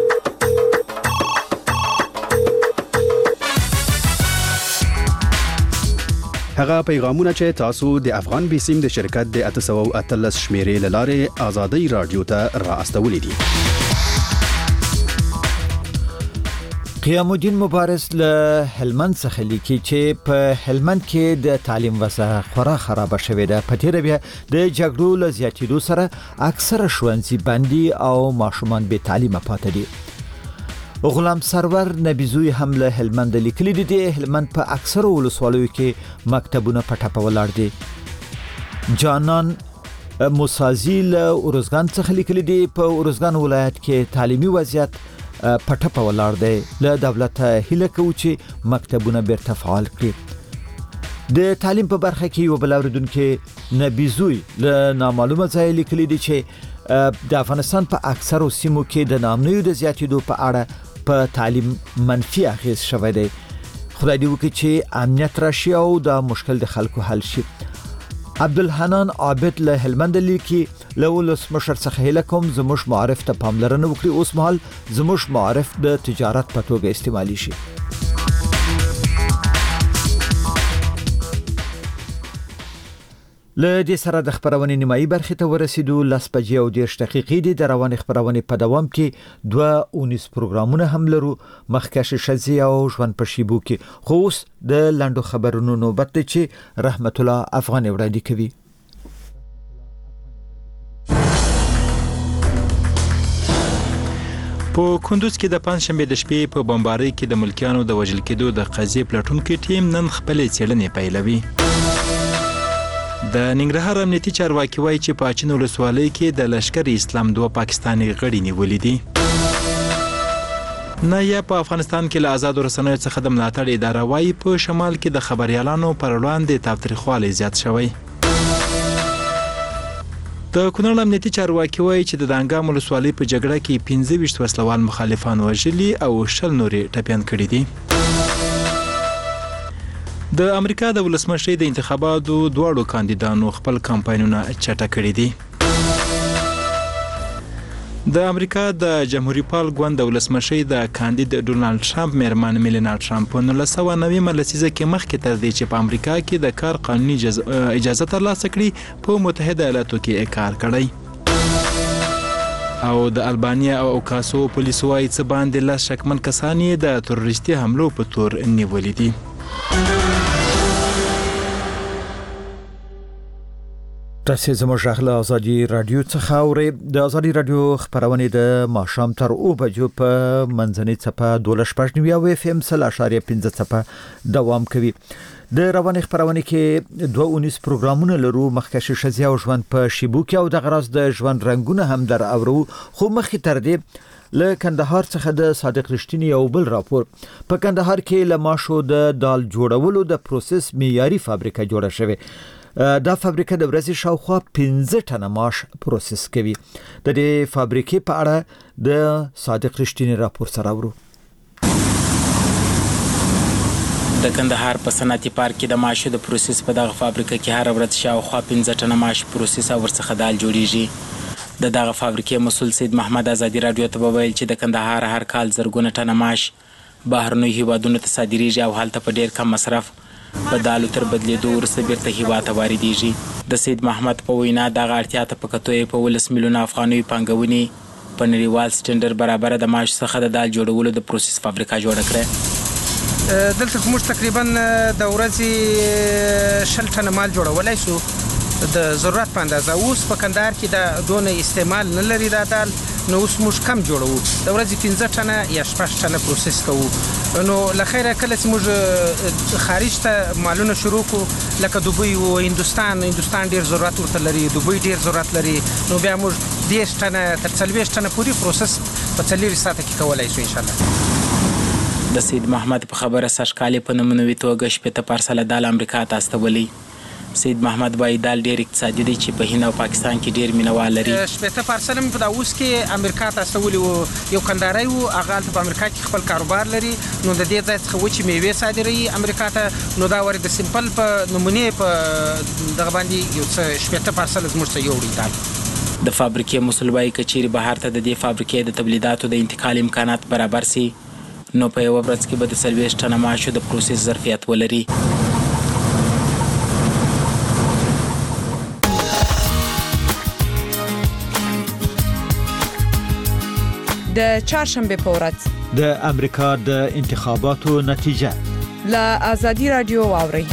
هغه پیغامونه چې تاسو د افغان بیسیم د شرکت د اته سوه او اتلس شمیرې له لارې ازادي راډیو ته را استولې دي. قیام الدین مبارز له هلمند څخه لیکي چې په هلمند کې د تعلیم وضع خورا خراب شوې ده. په تیر بیا د جګړو له زیاتېدو سره اکثره ښوونځي بندي او ماشومان به تعلیم پاتې دي. غلام سرور نبیزوی هم له هلمند لیکلي دي. هلمند په اکثره ولسوالیو کې مکتبونه پټه ولاړ دي. جانان موسازی له اورزګان څخه لیکلي دي. په اورزګان ولایت کې تعلیمي وضعیت پټه په ولاړ دی. له دولت هیله کوي چې مکتبونه بیرته فعال کړي. د تعلیم په برخه کې یو بل اوریدونکو نبیزوی له نامعلومه ځای لیکلي دي چې د افغانستان په اکثرو سیمو کې د نامنیو د زیاتېدو په اړه په تعلیم منفي اغیز شوی دی. خدای دې وکړي چې امنیت راشي او د مشکل د خلکو حل شي. عبدالحنان عابد له هلمند لیکي له ولسمشر څخه هیله کوم زموږ معارف ته پاملرنه وکړي. اوس مهال زموږ معارف د تجارت په توګه استعمالي شي. له دې سره د خبرونې نیمایي برخې ته ورسېدو. لس بجې او دېرش دقیقې دي. د روانې خبرونې په دوام کې دوه اونیز پروګرامونه هم لرو. مخکښ ښځې او ژوند په شیبو کې. خو اوس د لنډو خبرونو نوبت دی چې رحمت الله افغان وړاندې کوي. په کندوز کې د پنځشنبه د شپې په بمبارۍ کې د ملکیانو د وژل کېدو د قضیې پلټونکو ټیم نن خپل څېړنې پیلوي. د ننګرهار امنیتي چارواکي وایي چې په اچین ولسوالۍ کې د لشکر اسلام دوه پاکستاني غړي نیولې دي. نه یا په افغانستان کې له آزاد رسنیو څخه د ملاتړ اداره وایي په شمال کې د خبريالانو پر وړاندې تاوتریخوالی زیات شوی. د کونړ امنیتي چارواکي وایي چې د دانګام ولسوالۍ په جګړه کې پنځه ویشت وسلوال مخالفان وژلي او شل نورې ټپیان کړي دي. د امریکا د ولسمشرۍ د انتخاباتو دواړو کاندیدانو خپل کمپاینونه چټک کړي دي. د امریکا د جمهوریت پال ګوند د ولسمشرۍ د کاندید ډونالد ټرمپ مېرمن میلینا ټرمپ په نولس سوه نوي لسیزه کې مخکې تر دې چې په امریکا کې د کار قانوني اجازه ترلاسه کړي په متحده ایالاتو کې کار کړی. او د البانیا او اوکاسو پولیسو وايي چې باندې لاس شکمن کسان یې د تروریستي حملو په تور نیولې دي. تاسو زموږ غږ ازادي رادیو څخه اورئ. د ازادي رادیو خبرونه د ماښام تر او بجو په منځنۍ څپه دوه شپږ نیو او اف ام سل اشاریه پنځه څپه دوام کوي. د روانې خبرونه کې دوه اونیز پروګرامونه لرو. مخکښ ښځې او ژوند په شیبو کې او د غراز د ژوند رنگونه هم در اورو. خو مخې تر دې له کندهار څخه د صادق رښتینی یو بل راپور. په کندهار کې له ماشو د دال جوړولو د پروسس معیاري فابریکه جوړه شوې. دا فابریکه د ورځې شاوخوا پنځه ټنه ماش پروسس کوي. د دې فابریکې په اړه د صادق رښتینی راپور سره ورو. د کندهار په صنعتي پارک کې د ماشو د پروسس په دغه فابریکه کې هر ورځ شاوخوا پنځه ټنه ماش پروسس او ورڅخه دال جوړیږي. د دغه فابریکې مسؤل سید محمد ازادي رادیو ته وویل چې د کندهار هر کال زرګونه ټنه ماش بهرنیو هیوادونو ته صادریږي او هلته په ډیر کم مصرف په دالو تر بدلیدو وروسته بیرته هیواد ته واردیږي. د سید محمد په وینا دغه اړتیا ته په کتو یې په ولس میلیونه افغانیو پانګونې په نړیوال سټنډرډ برابر د ماش څخه د دال جوړولو د پروسس فابریکه جوړه کړه. دلته موږ تقریبا د ورځې شل ټنه مال جوړولای شو د ضرورت په اندازه. اوس په کندهار کې د دونه استعمال نه لري دا دال، نو اوس موږ کم جوړو. د ورځې پنځه ټنه یا شپږ ټنه پروسس کوو. نو لخیره کله چې موږ خارج ته مالونه شروع کو لکه دوبۍ او هندستان هندستان ډیر ضرورت ورته لري، دوبۍ ډیر ضرورت لري، نو بیا موږ دېرش ټنه تر څلوېښت ټنه پورې پروسس په څلور ساعته کې کولای شو ان شاء الله. د سید محمد په خبره سشکالي په نمونوي توګه شپېته پارسله دال امریکا ته استولي. سید محمد وایي دال ډیر اقتصادي دی چې په هند او پاکستان کې ډیر مینوال لري. شپېته پارسله مې په دا اوس کې امریکا ته استولي وو. یو کندهاری وو، هغه هلته په امریکا کې خپل کاروبار لري، نو د دې ځای څخه وچې میوې صادروي امریکا ته. نو دا ورې د سمپل په نمونې په دغه باندې یو څه شپېته پارسله زموږ څه یوړي دال. د فابریکې مسؤل وایي که چیرې بهر ته د دې فابریکې د تولیداتو د انتقال امکانات برابر سي نو په یوه ورځ کې به د څلوېښت ټنه ماشو د پروسس ظرفیت ولري. د چهارشنبه په ورځ د امریکا د انتخاباتو نتیجه له ازادي رادیو واوري.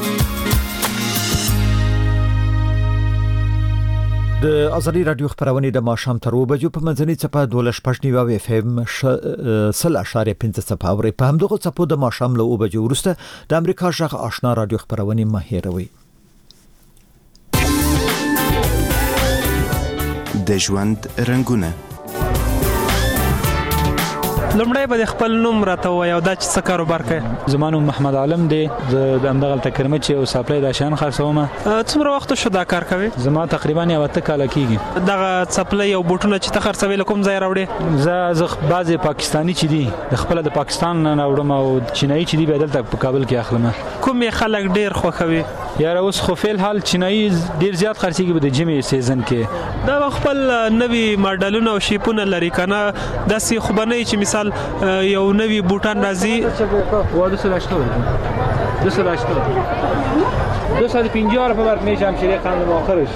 د ازادي رادیو خبرونه د ماشام تر وبجو په منځني چپه دولش پښنی او اف ام سل اشاره پنځه چپه اوري په همدغه چپو د ماشام له وبجو ورسته د امریکا شغ آشنا رادیو خبرونه مهیروي. د ژوند رنگونه لمړی به خپل نوم راته وایو دا چې څه کاروبار کوي. زمانو محمد عالم دی د امدغه تکرمه چې او سپلای د شان خرڅوم. څومره وخت شو دا کار کوي؟ زما تقریبا یو ته کال کېږي. دغه سپلای او بوټونه چې ته خرڅوي کوم ځای راوړي؟ زه زه بعضی پاکستانی چې دي د خپل د پاکستان نه راوړم او چینایي چې دي بدل ته په کابل کې اخلم. کوم خلک ډیر خوښوي؟ یاره اوس خو فعل حال چینایي ډیر زیات خرڅيږي د جمی سیزن کې. دا خپل نوی ماډلونه او شیپونه لري کنه داسې خو بنئ چې مثال یو نوی بوټان راځي واده سره شته د سره شته دو سال پنځه په ورته میشم چې خان مؤخرش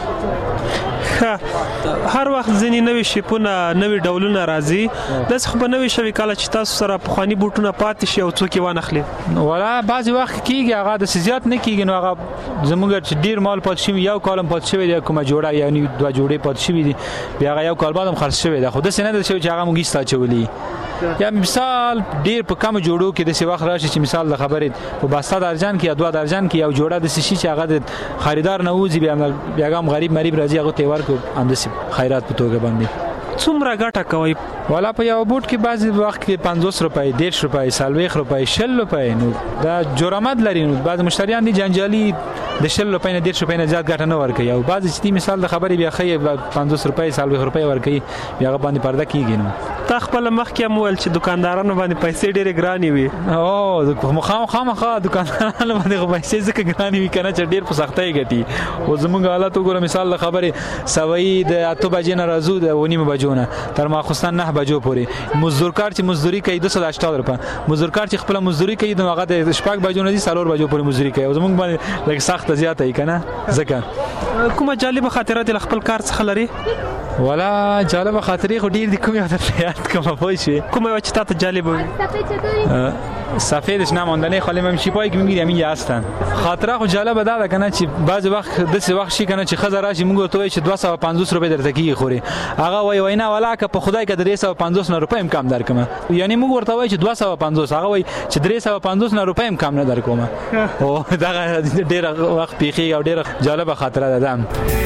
هر وخت ځینی نوی شیپونه نوی ډولونه راځي داس خو بنوي شوی کله چې تاسو سره په خواني بوټونه پاتې شي او څوک یې ونخلي ولا بعضی وخت کیږي هغه د زیات نه کیږي نو هغه زموږ چې ډیر مال پات شي یو کالم پات شي دی کومه جوړه یعنی دوه جوړې پات شي دي بیا هغه یو کال بعد هم خرڅ شوی دی خو د سینې د شوی چې هغه موږ استاچولي یا مثال ډیر په کم جوړو کې د سی وخت راشي چې مثال د خبرې په باستا درجن کې یا دوه درجن کې یو جوړه د سشي چې هغه د خریدار نه وځي بیا بیا هم غریب مریب راځي هغه تیوار کو اندسي خیرات په توګه باندې څومره ګټه کوي ولا په یو بوت کې بعضی وخت کې پنځوس روپۍ ډېر روپۍ سلويخ روپۍ شل روپۍ نو دا جرامت لري نو بعض مشتریان دي جنجالي د شل روپۍ نه ډېر روپۍ نه زیات ګټه نه ورکوي او بعضی چې مثال د خبرې بیا خې پنځوس روپۍ سلويخ روپۍ ورکوي بیا باندې پرده کیږي نو تا خپل مخ کې مول چې دکاندارانو باندې پیسې ډېرې ګرانې وي او مخام خامخا دکاندارانو باندې پیسې ځکه ګرانې وي کنه چې ډېر په سختۍ ګټي او زموږ حالت وګوره مثال د خبرې سوي د اته بجې نه راځو د ونیمه بجو نه تر ماخستان نه بجو پورې مزدور کار چې مزدوري کوي دوه سوه هشتاد روپۍ مزدور کار چې خپل مزدوري کوي نو هغه د شپږ بجو نه دي څلور بجو پورې مزدوري کوي او زموږ باندې لږ سخت زیاته ای کنه ځکه کومه جالبه خاطرات خپل کار څخه لري ولا جالبه خاطرې خو ډیر دي کومه ته یاد کومه پوه شي کومه چې تاسو جالبه وي سفید شنه ماندنه خالی مم شي پای کې موږ یې هستن خاطره خو جالبه ده کنه چې بعض وخت د څه وخت شي کنه چې خزر راشي موږ ته وای چې دوه سوه پنځوس روپۍ درته کیږي خوري هغه وای وینا ولا که په خدای کې درې سوه پنځوس نه روپۍ هم کم درکم یعنی موږ ورته وای چې دوه سوه پنځوس هغه وای چې درې سوه پنځوس نه روپۍ هم کم نه درکوم او دا ډیر وخت پیخي او ډیر جالبه خاطره ده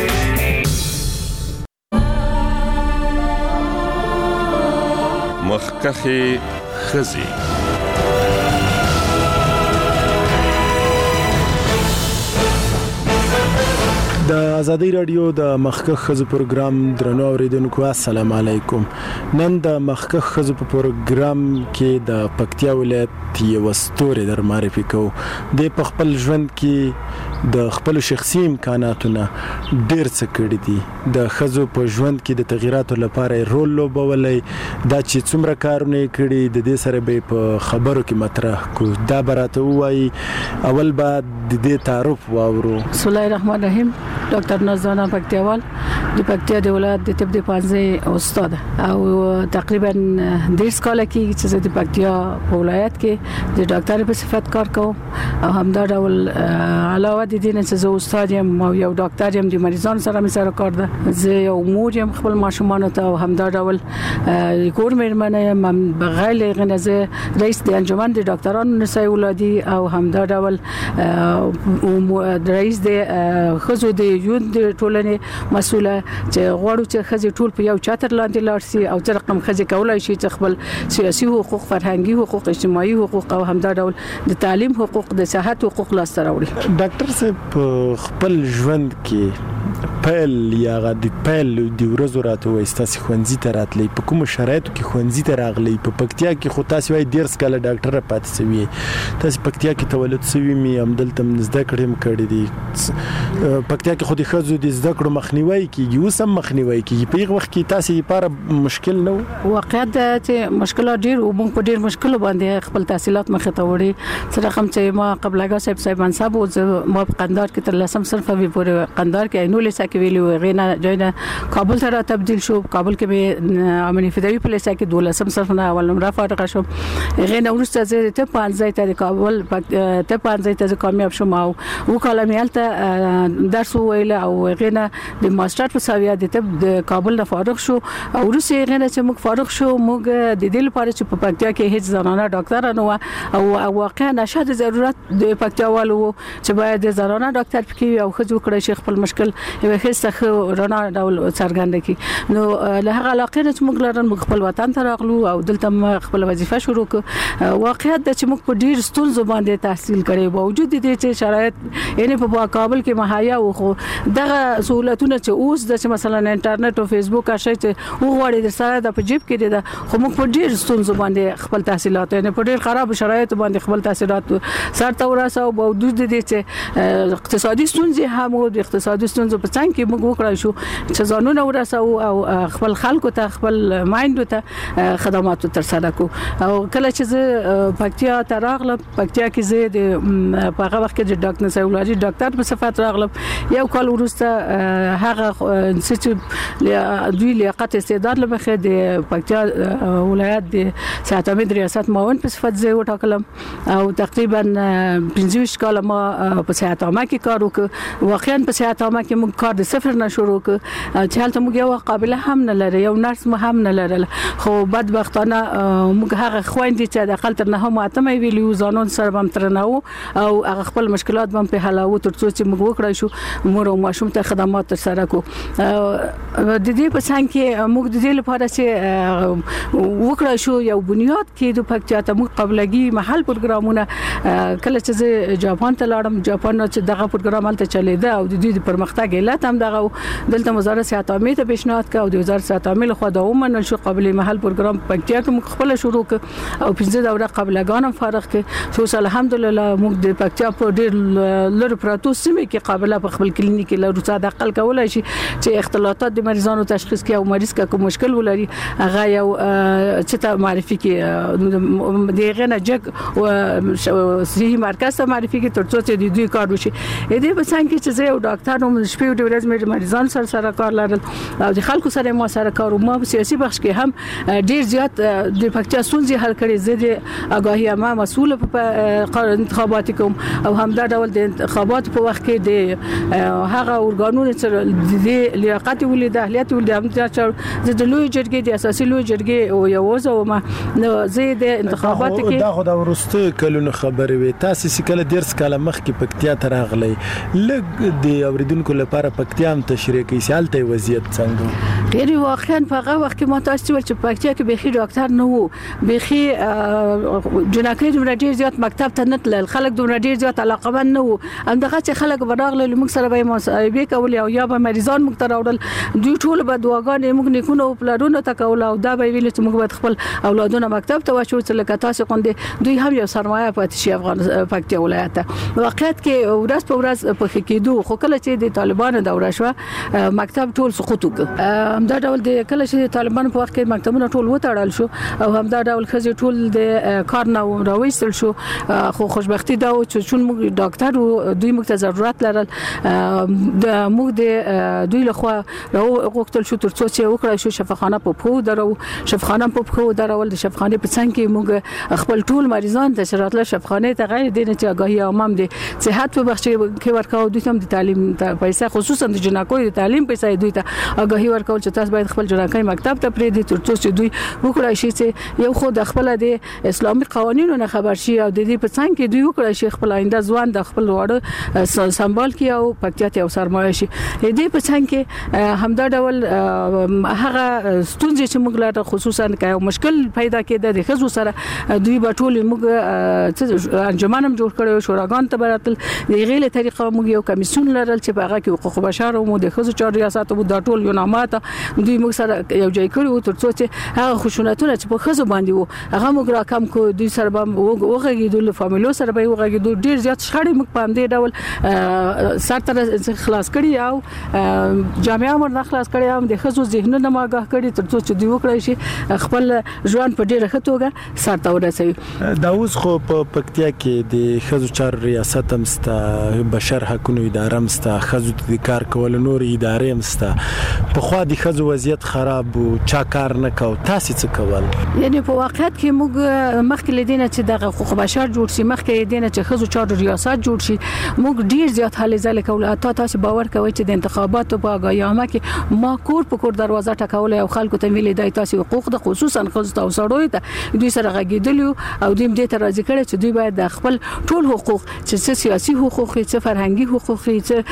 مخکخي خزي د ازادي رادیو د مخکخ خزو پروګرام درنو اوریدونکو السلام علیکم نن د مخکخ خزو په پروګرام کې د پکتیا ولایت یو ستوري در معرفي کوو د خپل ژوند کې د خپل شخصي امکاناتونه ډیر څه کړی دي د خزو په ژوند کې د تغیراتو لپاره رول لوبولای دا چې څومره کارونه کړی د دې سره به په خبرو کې مطرح کو دا براته وای اول بعد د دې تعارف واورو بسم الله الرحمن الرحیم ډاکټر نازانا پکتیوال د پکتیا د ولایت د طب د پانزه استاد او تقریبا دیرش کال کې چې د پکتیا په ولایت کې د ډاکټر په صفت کار کوم او همدا ډول علاوه د دې نه چې زه استاد یم او یو ډاکټر یم د مریضانو سره مې سره کار ده زه یو مور یم خپل ماشومان ته او همدا ډول کور مېرمنه یم بغیر غنځه رئیس د انجمن د ډاکټرانو نسای ولادي او همدا ډول رئیس د خزو د یون د ټولنې مسوله چې غواړو چې خزي ټول په یو چاتر لاندې لاړ شي او چې رقم خزي کولای شي چې خپل سیاسي حقوق فرهنګي حقوق اجتماعي حقوق او همدا ډول د تعلیم حقوق د صحت حقوق لاسته راوړي ډاکټر صاحب خپل ژوند کې پل یا د پل د ورځو راته وایستاسي خوندزي ته راتلې په کوم شرایطو کې خوندزي ته راغلي په پکتیا کې خو تاسو وايي ډیر سکاله ډاکټر پاتې سوي تاسو پکتیا کې تولد سوي می هم دلته زده کړم کړی دي پکتیا کې خو د خزو د زده کړو مخنیوي کیږي اوس هم مخنیوي کیږي په وخت کې تاسو لپاره مشکل نه و واقعیت چې مشکلات ډیر او موږ په ډیر مشکل باندې خپل تحصیلات مخه ته وړي چې رقم چې ما قبل هغه صاحب صاحب منصب او ما په قندار کې تر لسم صرف به پورې قندار کې اینول پولیس کې ویلو غینا جوړه کابل ته تبدیل شو. کابل کې به امنیت فدرالي پولیس کې دولسم صف نه اول نمبر فارغ شوم. غینا ورسته زه ته پانځه ته کابل ته پانځه ته کامیاب شوم او وکاله مېلته درس ویل او غینا د ماستر په ساویا د کابل نه فارغ شو. او ورسته غینا چې موږ فارغ شو موږ د دې لپاره چې په پکتیا کې هیڅ زنانه ډاکټر نه او واقعا نشته ضرورت د پکتیاوالو چې باید د زنانه ډاکټر پکې او خځو کړي شیخ خپل مشکل یو هیڅ رڼا ډول څرګند کی. نو له هغه علاقه نه چې موږ لرن موږ خپل وطن ته راغلو او دلته خپل وظیفه شروع کړ. واقعیت د چې موږ په ډیر ستونزو باندې تحصیل کړي باوجود دې چې شرایط یعنی په کابل کې مهیا و خو دغه سہولتونه چې اوس د مثلا انټرنیټ او فیسبوک شي چې وګورئ د سره د په جیب کې ده خو موږ په ډیر ستونزو باندې خپل تحصیلات یعنی په ډیر خراب شرایط باندې خپل تحصیلات سرته ورساو. باوجود دې چې اقتصادي ستونزې هم او د اقتصادي ستونزو په څنګه کې موږ وکړای شو چې ځانونه ورساو او خپل خلکو ته خپل مایندو ته خدمات تر سره کو. او کله چې زه پکتیا ته راغلم پکتیا کې زه د په هغه وخت کې د ډاکټر سیولوژي ډاکټر په صفت راغلم. یو کال وروسته هغه چې دوی لیاقت استعداد لمخه د پکتیا ولایت د صحت امید ریاست معاون په صفت زه وټاکلم او تقریبا پنځه کال ما په صحت عامه کې کار وکړ. واقعا په صحت عامه کې موږ کار د صفر نه شروع کړ چې هلته موږ یو قابلیت هم نه لري یو نرس هم نه لرل خو بدبختانه موږ هغه خويندې چې د خلک نه هم اتمه ویلو ځانون سره هم ترناو او هغه خپل مشکلات هم په حل او ترڅو چې موږ وکړای شو مور او ماشوم ته خدمات تر سره کو. د دې په څنګه کې موږ د دې لپاره چې وکړای شو یو بنیاد کې د پکتیا ته موږ قبلګي محل پروګرامونه کله چې زه جاپان ته لاړم جاپان چې دغه پروګرام هلته چلیده او د دې پرمختګ علت هم دغه دلته وزارت صحت عامه ته پیشنهاد کړ او د وزارت صحت عامه له خوا د ومنل شو قبل محل پروګرام پکتیا کې موږ خپل شروع کړ او پنځه دوره قبلګان هم فارغ کړ. سو الحمدلله موږ د پکتیا په ډیر لږ پروتو سیمه کې قابله په خپل کلینیک له روساده عقل کولای شي چې اختلاطات د مریضانو تشخیص کې او مریض کا کوم مشکل ولري هغه یو چې ته معرفي کې دغه نه جګ او صحیح مرکز ته معرفي کې ترڅو چې د دوی کار وشي. دې په څنګه چې زه یو ډاکټر نوم شپې د ورځ مې مریضان سره سره کار لرل او د خلکو سره ما سره کار او ما په سیاسي بخش کې هم ډیر زیات د پکتیا ستونزې حل کړې. زه د آگاهی عامه مسؤل په انتخابات کوم او همدا ډول د انتخابات په وخت کې د هغه اورګانونو چې د لیاقت ولې د اهلیت ولې هم چې د لوی جرګې د اساسي لوی جرګې او یو وزو ما نو زه د انتخابات کې دا خو دا ورسته کلونه خبرې وي تاسو چې کله ډیر سکاله مخ کې پکتیا ته راغلی لګ د اوریدونکو لپاره پکتیا هم تشریح کوي سالته وضعیت څنګه غیر واقعا په هغه وخت کې ما تاسو ول چې پکتیا کې بخي ډاکټر نه وو بخي جنکې د ډیر زیات مکتب ته نه تلل خلک د ډیر زیات علاقمن نه وو همدغه چې خلک براغله موږ سره به مصاحبه کول او یا به مریضان موږ ته راوړل دوی ټول به دعاګانې موږ نیکونه او پلانونه تکول او دا به ویل چې موږ باید خپل اولادونه مکتب ته واچو چې لکه تاسو کوندې دوی هم یو سرمایه پاتې شي افغان پکتیا ولایت واقعیت کې ورځ په ورځ په کېدو خو کله چې د طالبانو دوره شو مکتب ټول سقوط وکړ همدا ډول د کله چې طالبان په وخت کې مکتبونه ټول وتړل شو او همدا ډول خزي ټول د کار نه راوېستل شو خو خوشبختی دا و چې چون موږ ډاکټر دوی موږ ته ضرورت لرل د موږ د دوی له خوا راوغوښتل شو ترڅو چې وکړای شو شفاخانه په پخو درو شفاخانه په پخو درول د شفاخانه په څنګه کې موږ خپل ټول مریضان ته شراتله شفاخانه ته غیر دینه چې آگاهی عامه دي صحت په بخش کې ورکاو دوی هم د تعلیم پیسې خصوصا د جنکو د تعلیم پیسې دوی ته آگاهی ورکول چې تاسو باید خپل جنکای مکتب ته پرې دي ترڅو چې دوی وکړای شي چې یو خو د خپل د اسلامي قوانینو نه خبر شي او د دې په څنګه کې دوی وکړای شي خپل آینده ځوان د خپل وړ سمبال کی او پکتیا ته سرمایه شي دې په څنګه کې همدا ډول هغه ستونزې چې موږ لاره خصوصا کایو مشکل پیدا کېده د خزو سره دوی په ټول موږ انجمنم جوړ کړو شوراګان ته براتل د غیله طریقه موږ یو کمیسیون لرل چې په هغه کې حقوق بشر او مو د خزو چار ریاست او د ټول یو نامات دوی موږ سره یو ځای کړو ترڅو چې هغه خشونتونه چې په خزو باندې وو هغه موږ را کم کو دوی سره به وغږیدو له فامیلو سره به وغږیدو ډیر زیات شخړې موږ په دې ډول سر تر خلاص کړی او جامعه مرده خلاص کړی هم د خزو ذهنونه ماګه کړی ترڅو چې دوی وکړي شي خپل ژوند په ډیره ښه توګه سر ته ورسوي. دا اوس خو په پکتیا کې د خزو چار ریاست هم ستا بشر حقوقو اداره هم ستا خزو د د کار کول نور ادارې مسته په خوا د خزو وضعیت خراب او چا کار نه کو تاسو څه کول یعنی په واقعیت کې موږ مخکې لیدنه چې د حقوق بشر جوړ شي مخکې لیدنه چې خزو چارو ریاست جوړ شي موږ ډیر زیات هلې ځلې کول اته تاسو باور کوئ چې د انتخاباتو په آګاهیامه کې ما کور په کور دروازه ټکول او خلکو ته ویلې د تاسو حقوق د خصوصا خزو او سړوي ته دوی سره غږیدل او دوی دې ته راځي کړي چې دوی باید د خپل ټول حقوق چې سیاسي حقوق چې فرهنګي حقوق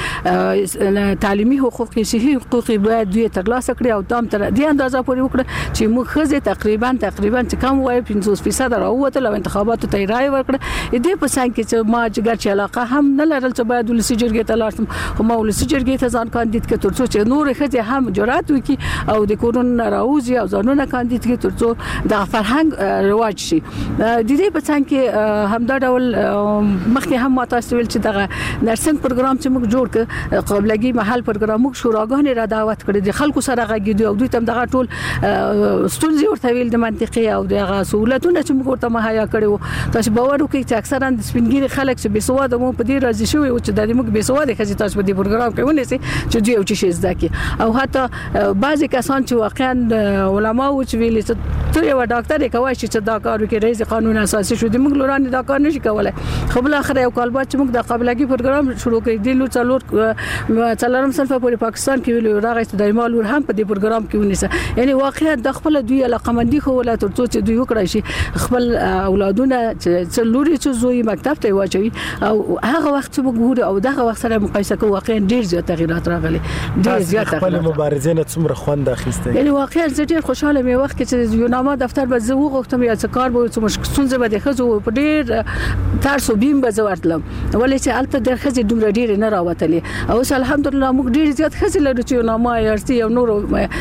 چې تعلیمي حقوق صحي حقوق باید دوی ترلاسه کړي او تام تر دې اندازه پورې وکړي چې موږ خزه تقریبا تقریبا چې کم وای پنځوس فیصد راوته لو انتخاباتو ته رائے ورکړه دې په څنګه چې ما جګر چې علاقه هم نه لرل چې باید ولسی جرګې ته لاړم او ما ولسی جرګې ته ځان کاندید کړ ترڅو چې نور خزه هم جرأت وکړي او د کورون راوځي او ځانونه کاندید کړي ترڅو د فرهنګ رواج شي د دې په څنګه کې همدا ډول مخکې هم ما تاسو ویل چې دغه نرسنګ پروګرام چې موږ جوړ کړ قبلګي محل پروګرام موږ شوراګانې را دعوت کړې د خلکو سره غږیدو او دوی تم دغه ټول ستونزې ورته ویل د منطقي او دغه سہولتونه چې موږ ورته مهیا کړو تاسو باور وکړئ چې اکثرا د سپینګری خلک چې بسواده مو په دې راځي شوی او چې د موږ بسواده خځې تاسو په دې پروګرام کې ونیسي چې دوی او چې زده کی او حتی بعضی کسان چې واقعا علما او چې ویل چې ته یو ډاکټر کوي چې دا کار وکړي رئیس قانون اساسي شو د موږ لورانه دا کار نشي کولای خو بل اخر یو کال بعد چې موږ د قبلګي پروګرام شروع کړی دی لور څلور څلورم صنف په پاکستان کې ویل راغی د ایمال ور هم په دې پروګرام کې ونیسه یعنی واقعا د خپل دوی علاقمندي خو ولا ترڅو چې دوی وکړي شي خپل اولادونه چې لوري چې زوی مکتب ته واچوي او هغه وخت چې موږ او دغه وخت سره مقایسه کوو واقعا ډیر زیات تغیرات راغلي ډیر زیات خپل مبارزه نه څومره خوند اخیسته یعنی واقعا زه ډیر خوشاله مې وخت چې یو نامه دفتر به زه وغوښتم یا څه کار به څه مشکل به د خزو په ډیر تاسو بیم به زه ورتلم ولې چې البته د خزې دومره ډیر نه راوتلې او الحمدلله موږ ډیر زیات خزې لرو چې نامه ارتي او نور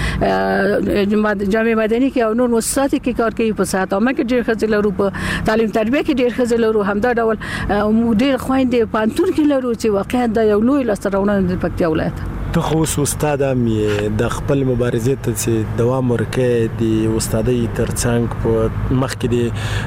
جامع مدني کې او نور مؤسسات کې کار کوي په ساعت عامه کې ډیر خزې لرو په تعلیم تربیه کې ډیر خزې لرو همدا ډول موږ ډیر خويندې پانتون کې لرو چې واقعا د یو لوی لسترونه د پکتیا ولایت ته خو استاد مې د خپل مبارزې ته دوام ورکې د استادۍ ترڅنګ په مخ کې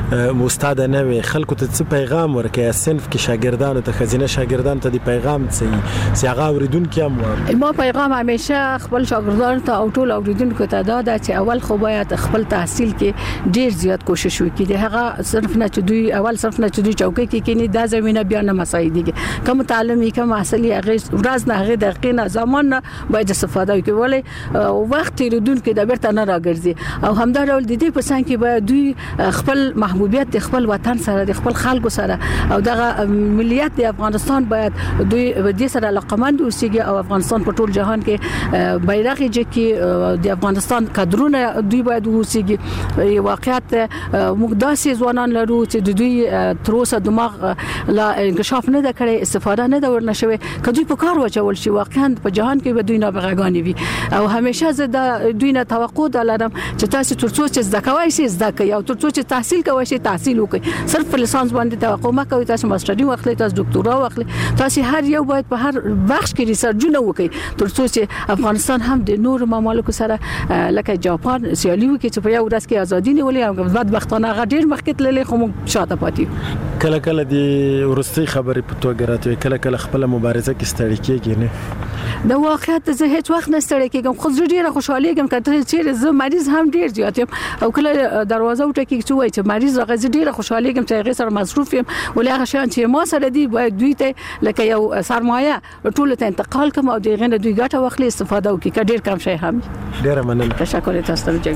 د استاد نه وي خلکو ته څه پیغام ورکې صنف کې شاګردانو ته خزینه شاګردان ته د پیغام څه سیاغه اوریدونکو هم ما پیغام همیشه خپل شاګردانو ته او ټول اوریدونکو ته دا ده چې اول خو باید خپل تحصیل کې ډیر زیات کوشش وکړي د هغه صرف نه چې دوی اول صرف نه چې دوی چوکۍ کې کینی دا زمينه بیا نه مساعدېږي کوم تعلیمي کوم اصلي هغه ورځ نه هغه دقیق نه زمان باید استفاده وکړي ولې وخت تیرودونکو د بیرته نه راګرځي او همدا ډول د دې په څنګه کې باید دوی خپل محبوبیت د خپل وطن سره د خپل خلکو سره او دغه ملیت د افغانستان باید دوی د سره علاقمند اوسېږي او افغانستان په ټول جهان کې بیرغ کې د افغانستان کډرونه دوی باید اوسېږي واقعیت موږ داسې ځوانان لرو چې د دوی تر اوسه دماغ لا انکشاف نه کړي استفاده نه ورنشوي کدی په کار وچول شي واقعا په جهان کې به دوی نه بغاګانی وي او همیشه زه د دوی نه توقع لرم چې تاسو ترڅو چې زده کوئ شي زده کوئ او ترڅو چې تحصیل کوئ شي تحصیل وکړئ صرف لیسانس باندې توقع ما کوي تاسو ماستري واخلئ تاسو ډاکټورا واخلئ تاسو هر یو باید په هر بخش کې ریسرچونه وکړئ ترڅو چې افغانستان هم د نور ممالکو سره لکه جاپان سیالي وکړي چې په یو ورځ کې ازادي نیولې او بدبختانه غډیر مخکې تللې خو موږ شاته پاتې کله کله د ورستي خبرې په توګه راته کله کله خپل مبارزه کې ستړي کېږي نه د واقعیت زه هیڅ وخت نه ستړی کېږم خو زه ډیره خوشاله یم کله چې زه مریض هم ډیر زیات یم او کله دروازه وټکی چې وای چې مریض راغی ډیره خوشاله یم چې هغه سره مصروف یم ولې هغه شان چې ما سره دی باید دوی ته لکه یو سرمایه ټول ته انتقال کوم او دغه نه دوی ګټه واخلي استفاده وکړي ډیر کم شي هم ډیره مننه تشکر تاسو ته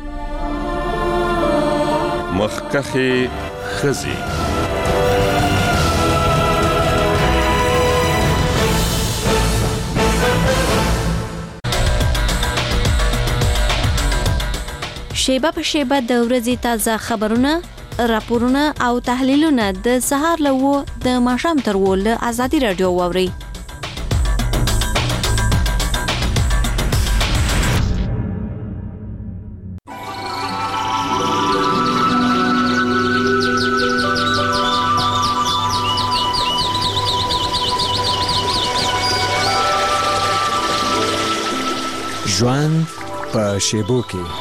مخکخه خزي شیبه په شیبه د ورځې تازه خبرونه، راپورونه او تحلیلونه د سهار له و د ماښام تر و له ازادي رادیو واورئ. ژوند په شیبو کې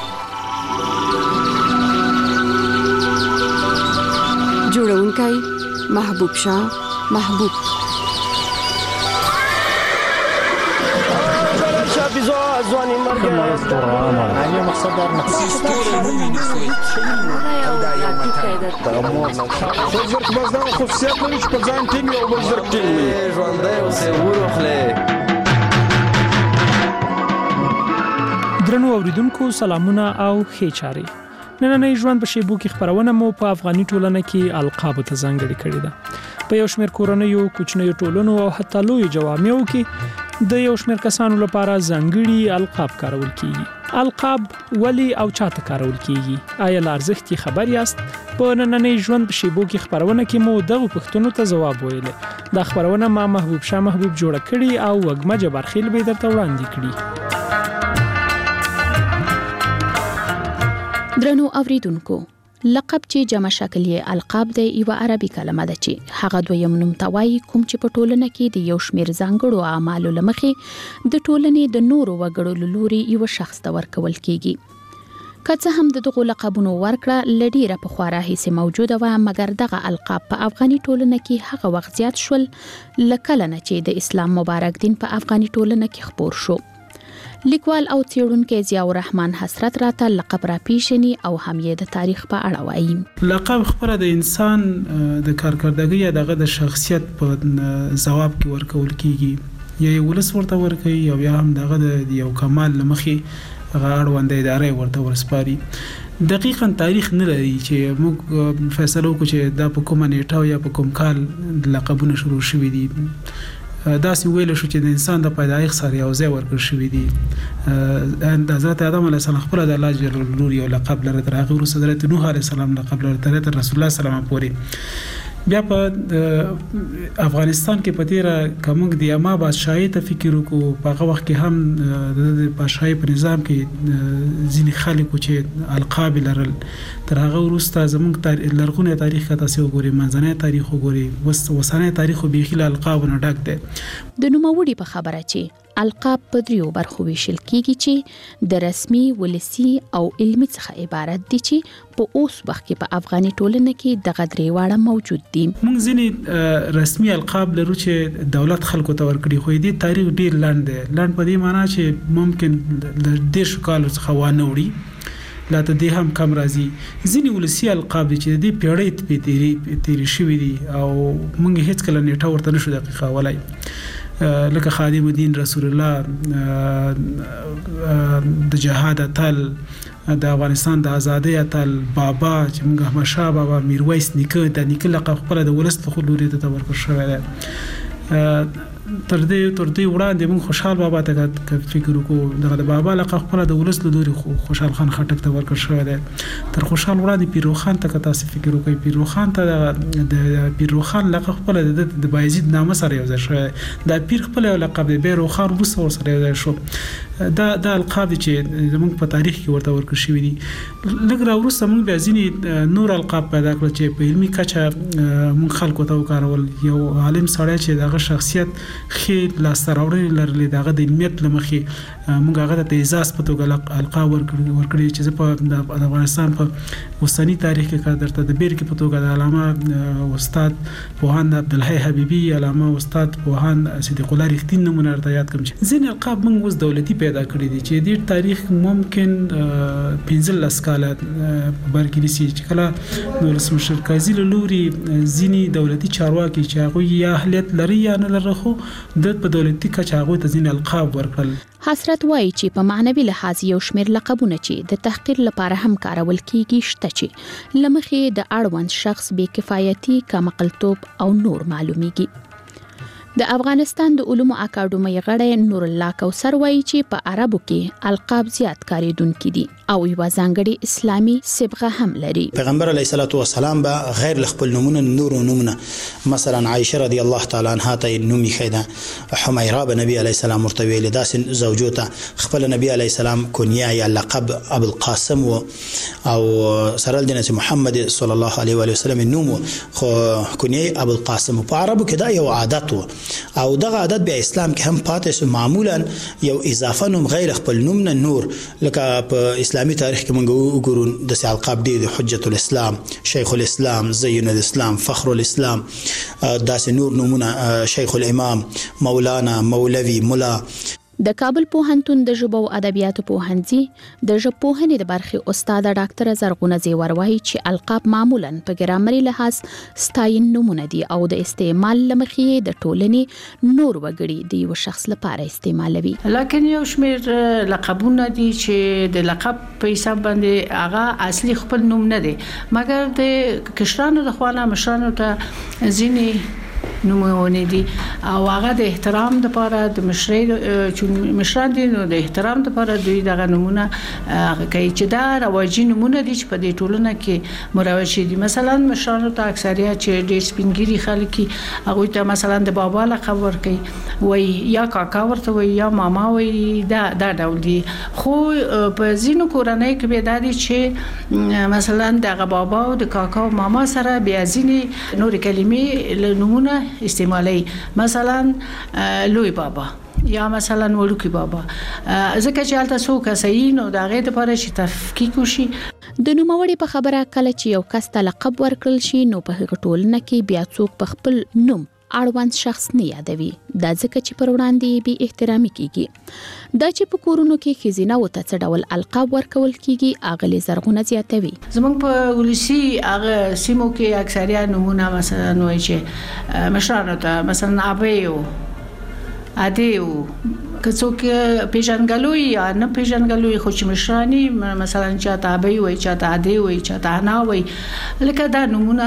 جوړونکی محبوب شاه محبوب ځواني مرګ علي مقصد در زرک بس دا خصوصیت لري چې په ځان ټینګ او بل زرک ټینګ وي ژوندی اوسې وروخلې. درنو اوریدونکو سلامونه او ښې چارې. نننۍ ژوند په شیبو کې خبرونه مو په افغاني ټولنه کې القابو ته ځانګړې کړې ده. په یو شمېر کورنیو، کوچنیو ټولنو او حتی لویو جوامعو کې د یو شمېر کسانو لپاره ځانګړي القاب کارول کیږي. القاب ولی او چاته کارول کیږي؟ آیا له ارزښت خبر یاست؟ په نننۍ ژوند په شیبو کې خبرونه کې مو دغه پوښتنو ته ځواب ویلې. دا خبرونه ما محبوب شاه محبوب جوړه کړي او وګمه جبارخیل به درته وړاندې کړي. درنو اوریدونکو، لقب چې جمع شکل یې القاب دی یو عربي کلمه ده چې هغه دویم نوم توای کوم چې په ټولنه کې د یو شمېر ځانګړو اعمالو لمخې د ټولنې د نورو وګړو لوري یو شخص ته ورکول کیږي. که څه هم د دغو لقبونو ورکړه لډیره په خورا هیڅ موجوده و، مګر دغه القاب په افغاني ټولنه کې هغه وخت زیات شول لکه نه چې د اسلام مبارک دین په افغاني ټولنه کې خپور شو. لیکوال او څېړونکی ضیاء الرحمن حسرت راته لقب را پیژني او هم یې د تاریخ په اړه وایي. لقب خبره د انسان د کارکردګۍ یا دغه د شخصیت په ځواب کې ورکول کیږي، یا یو ولس ورته ورکوي او یا هم دغه د یو کمال لمخې هغه اړوند ادارې ورته ورسپاري. دقیقاً تاریخ نه لري چې موږ فیصله وکړو چې دا په کومه نیټه یا په کوم کال لقبونه شروع شوي دي. دا سی ویل شو چې د انسان د پیدایښت سره یو ځای ورکړل شوی دی. د حضرت آدم علیه السلام خپل د الله جل جلاله یو لقب لري، تر هغه وروسته حضرت نوح علیه السلام لقب لري، تر رسول الله صلی الله علیه وسلم پورې. بیا په افغانستان کې په تیره کومګ د یما بادشاہي ته فکر وکړو، په هغه وخت کې هم د بادشاہي په نظام کې ځینې خلکو چې القاب لرل، تر هغه وروسته زموږ لرغونی تاریخ ته تاسو وګورئ، منځنی تاریخ وګورئ، وسنی تاریخ به خلال القابونه ډک دی. د نوموړي په خبره چې القاب په دریو برخو ویشل کیږي چې د رسمي، ولسی او علمي څخه عبارت دي چې په اوس وخت کې په افغاني ټولنه کې دغه درې واړه موجود دي. موږ ځینې رسمي القاب لرو چې دولت خلکو ته ورکړي، خو دې تاریخ ډیر لنډ دی. لنډ په دې معنی چې ممکن د ډیر کالو څخه وانه وړي، لا ته دې هم کم راځي. ځینې ولسی القاب دي چې د پیړۍ په تیری تیری شوي دي او موږ هیڅ کله نیټه ورته نشو دقیقه ولای، لکه خادم الدین رسول الله، د جهاد اتل، د افغانستان د ازادۍ اتل بابا چې موږ احمد شاه بابا، میرویس نیکه، د نیکه لقب خپل د ولس په خلوري ته ورکړل شوی دی. تر دې تر دې وړاندې موږ خوشحال بابا ته فکر وکړو، دغه د بابا لقب خپل د ولس له لوري خوشحال خان خټک ته ورکړل شوی دی. تر خوشحال وړاندې پیروخان ته تاسو فکر وکړئ، پیروخان ته د پیروخان لقب خپل د بایزید نامه سره یو ځای شوی، د پیر خپل لقب د پیروخان وروسته ورسره یو ځای شو. دا د القاب چې زموږ په تاریخ کې ورته ورکړل شوی دي. لږ راوروسته موږ بیا ځینې نور القاب پیدا کړل چې په علمي کچه موږ خلکو ته وکارول. یو عالم سړی چې دغه شخصیت خې لاسته راوړنې لرلې، دغه د علمیت له مخې موږ هغه ته اعزاز په توګه القاب ورکړي چې په افغانستان په اوسني تاریخ کې درته د بیرکې په توګه د علامه استاد پوهاند عبدالحی حبیبي، علامه استاد پوهاند صدیق الله رښتین نمونه درته یاد کړم. چې ځینې القاب موږ اوس دولتي پیدا کړی دي چې د تاریخ ممکن پنځه لس کاله بر کې نسی چې کله د ولسمشر قاضي له لوري ځینې دولتي چارواکي چې هغه یا اهلیت لري یا نه لري، خو د په دولتي کچه هغه ته ځینې القاب ورکړل. حسرت وایي چې په معنوي لحاظ یو شمېر لقبونه چې د تحقیر لپاره هم کارول کیږي شته چې لمخې د اړوند شخص بې کفایتي، کمعقلتوب او نور معلومیږي. د افغانستان د علومو اکاډمۍ غړی نور الله کوثر وایي چې په عربو کې القاب زیات کاریدونکي دي او یو ځانګړي اسلامي صبغه هم لري. پیغمبر علیه الصلاۃ والسلام به غیر خپل نمونه نور نمونه، مثلا عائشه رضی الله تعالی عنها ته نومي خیده، حمیره به نبی علیه السلام مرتوی لداس زوجوته خپل نبی علیه السلام کنیه یا لقب ابو القاسم و او سره الدین محمد صلی الله علیه و وسلم نوم خو کنیه ابو القاسم. په عربو کې دا یو عادت و او دغه عادت به اسلام کې هم پاتې شو. معمولا یو اضافه نوم غیر خپل نوم نه نور، لکه په اسلامي تاریخ کې موږ وګورو د القاب دی حجت الاسلام، شیخ الاسلام، زین الاسلام، فخر الاسلام، داسې نور نومونه، شیخ الامام، مولانا، مولوی، مولا. د کابل پوهنتون د ژبو او ادبیاتو پوهنځي د ژبپوهنې د برخې استاد ډاکټر زرغونه زیور وايي چې القاب معمولاً په ګرامري لحاظ ستاین نمونه دي او د استعمال لمخې د ټولنې نور وګړي د یو شخص لپاره استعمالوي. لکه یو شمیر لقبونه دي چې د لقب په حساب باندې هغه اصلي خپل نوم نه دي، مګر د کشرانو د خوانه مشرانو ته ځینې نومونه دي او هغه د احترام لپاره د مشرۍ چې مشران دي نو د احترام لپاره دوی دغه نمونه کوي چې دا رواجي نمونه دي چې په دې ټولنه کې مروج دي. مثلا مشرانو ته اکثریت چې ډېر سپینګری خلک هغه ته مثلا د بابا لقب ورکوي وای یا کاکا ورته وای یا ماما وای دا دا ډول دي. خو په ځینو کورنۍ کې به دا دي چې مثلا د بابا او د کاکا او ماما سره بیا ځینې نور کلمې نمونه استعمالي، مثلا لوی بابا یا مثلا ولوکی بابا، ځکه چې حالت څوک صحیح نو دا غي د پاره چې تفکیک وشي. د نوموړي په خبره کله چې یو کس ته لقب ورکړل شي نو په هغه ټولنه کې بیا څوک په خپل نوم اړوند شخص نه یادوي، دا ځکه چې پر وړاندې به احترامي کیږي. دا چې په کورونو کې خزینه او ته څه ډول القاب ورکول کیږي اغلی زرغونه زیاتوي. زمونږ په ولسی هغه سیمو کې اکثریت نمونه مثلا وایي چې مشرانو ته مثلا ابيو ادیو که څوک پیژنګلوي یا نه پیژنګلوي خو چې مشرانی مثلا چاته ابي وي چاته ادي وي چاته انا وي لکه دا نمونه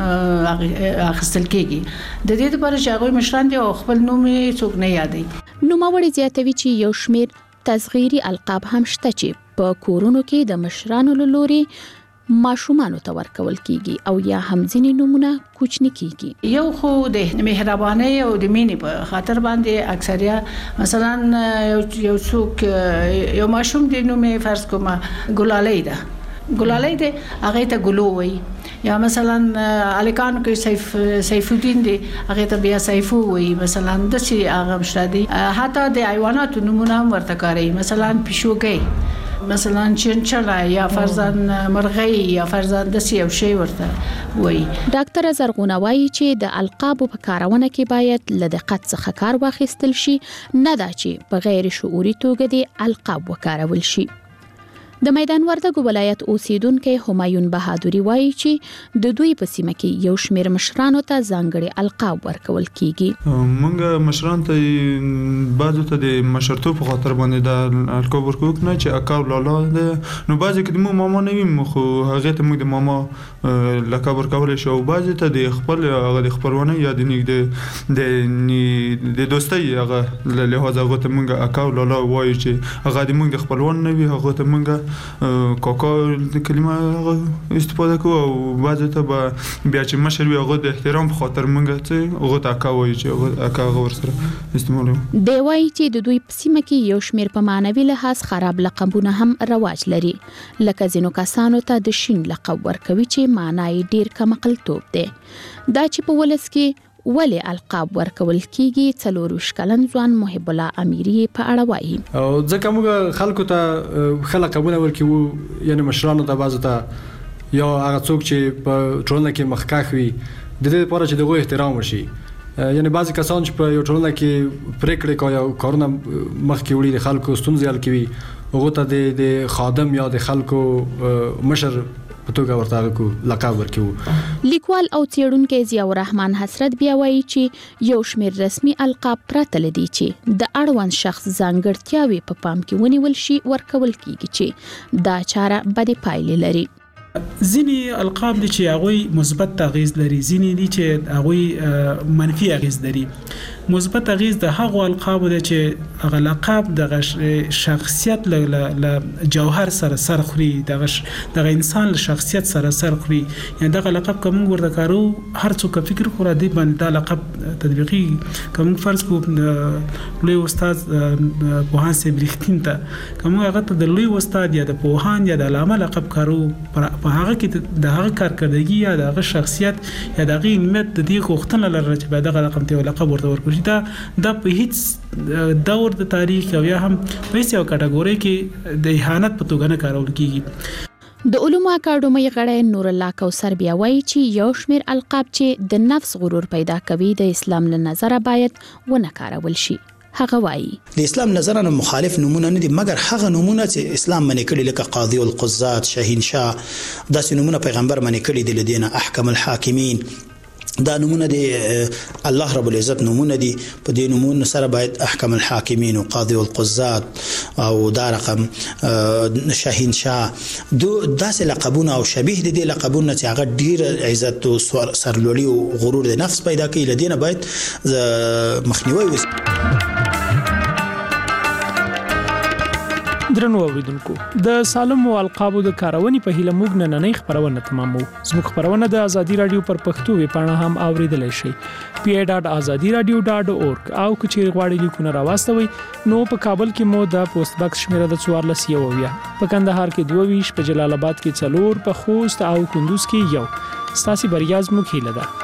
اخستل کیږي د دې لپاره چې هغه مشران دي او خپل نوم یې څوک نه یادي. نوموړي زیاتوي چې یو شمیر تصغیري القاب هم شته چې په کورونو کې د مشرانو لوري ماشومان ته ورکول کیږي او یا هم ځینې نمونه کوچنی کیږي. یو خو د مهرباني او د مینې په خاطر باندې اکثریت مثلا یو څوک یو ماشوم د نومه فرض کومه ګلالۍ ده ګلالۍ ده هغه ته ګلو وي، یا مثلا الکان کې سیف سیف الدین دی هغه ته بیا سیفو وي، مثلا د سی هغه مشتدي حتی د حیوانات نمونه هم ورته کوي، مثلا پښوګي مثلا چنچلا یا فرزان مرغۍ یا فرزان د سی او شی ورته وي. ډاکټر زرغونه وايي چې د القاب په کارونه کې باید له دقت څخه کار واخیستل شي، نه دا چې په غیر شعوري توګه د القاب وکارول شي. د میدان وردګو ولایت اوسیدونکو همایون بهادری وایي چې د دوی په سیمه کې یو شمیر مشرانو ته ځانګړي القاب ورکول کیږي. مونږ مشران ته بعضو ته د مشرتوب په خاطر باندې د القاب ورکوک نه چې اکاو لالا ده، نو بعضی کې مو ماما نه ویم خو هغه ته موږ د ماما لقب ورکول شو، بعضی ته د خپل هغه د خپلوانه یا د نیک د د دوستۍ هغه له لحاظ هغه ته موږ اکاو لالا وایو چې هغه د موږ د خپلوان نه وي، هغه ته موږ کاکا د کلمه استفاده کوو او بعضی ته به بیا چې مشر وي هغه د احترام په خاطر مونږ ته هغه ته اکا وایي چې هغه اکا هغه ورسره استعمالوي. دی وایي چې د دوی په سیمه کې یو شمیر په معنوي لحاظ خراب لقبونه هم رواج لري، لکه ځینو کسانو ته د شین لقب ورکوي چې معنی ډیر کمقلتوب دی. دا چې په ولس کې ولی القاب ورکول کیږي څلور وشکلن ځوان محب الله امیری په اړه وایي. او ځکه موږ خلکو ته خلک قبول ورکوي، یعنی مشرانو ته بعضو ته یا هغه څوک چې په ټولنه کې مخکښ وي د دې لپاره چې دغه احترام وشي. یعنی بعضی کسان چې په یو ټولنه کې پریکړې کوي او کارونه مخکې وړي د خلکو ستونزې حل کوي، هغه ته د خادم یا د خلکو مشر په توګه ورته کو لقب ورکو. لیکوال او څېړونکی ضیاء الرحمن حسرت بیا وایي چې یو شمیر رسمي القاب پرته لدی چې د اړوند شخص ځانګړتیاوي په پام کې ونیول شي ورکول کیږي چې دا چاره بده پایلې لري. ځینی القاب دي چې هغه مثبت اغیز لري، ځینی دي چې هغه منفي اغیز لري. مثبت اغیز د هغه القاب دي چې هغه لقب د شخصیت له جوهر سره سر خوري، د د انسان له شخصیت سره سر خوري. یعنی دا لقب کوم ورته کارو هر څوک فکر خورا دی باندې دا لقب تطبیقي کوم فرض کو لوی استاد پوهان سي بریختین ته کوم هغه ته د لوی استاد یا د پوهان یا د علامه لقب کارو په هغه کې د هغه کارکردګي یا د هغه شخصیت یا د هغه علمیت د دې غوښتنه لري چې بعد هغه رقم ته لقب ورته ورکړي. دا د په هیڅ دور د تاریخ او یا هم په یو کټګوري کې د اهانت په توګه نه کارول کیږي. د علومو اکاډمۍ غړی نور الله کوثر بیا وایي چې یو شمیر القاب چې د نفس غرور پیدا کوي د اسلام له نظره باید ونه کارول شي. هغه وایي د اسلام نظر نه مخالف نمونه نه دي مګر هغه نمونه چې اسلام باندې کړي لکه قاضي القضات شاهینشاه داسې نمونه پیغمبر باندې کړي دي لدينا احکم الحاکمین دا نمونه دي الله رب العزت نمونه دي په دې نمونه سره باید احکم الحاکمین او قاضي القضات او دا رقم شاهینشاه دو داسې لقبونه او شبیه دي لقبونه چې هغه ډیر عزت او سرلوړي او غرور د نفس پیدا کوي لدينا باید مخنیوي وشي. درنو اوریدونکو د سالم او القابو د کارونې په هیله موږ نننۍ خبرونه تمامو. زموږ خبرونه د ازادي رادیو پر پښتو وی پاڼه هم اوریدلای شئ پی ای ډاټ ازادي رادیو ډاټ اورګ او کچیر غواړئ لیکونه راوستوي نو په کابل کې مو د پوسټ باکس شمیره د څوارلس یو ویا په کندهار کې دوه ویش په جلال آباد کې څلور په خوست او کندوز کې یو ستاسي بریاز مو کېله ده.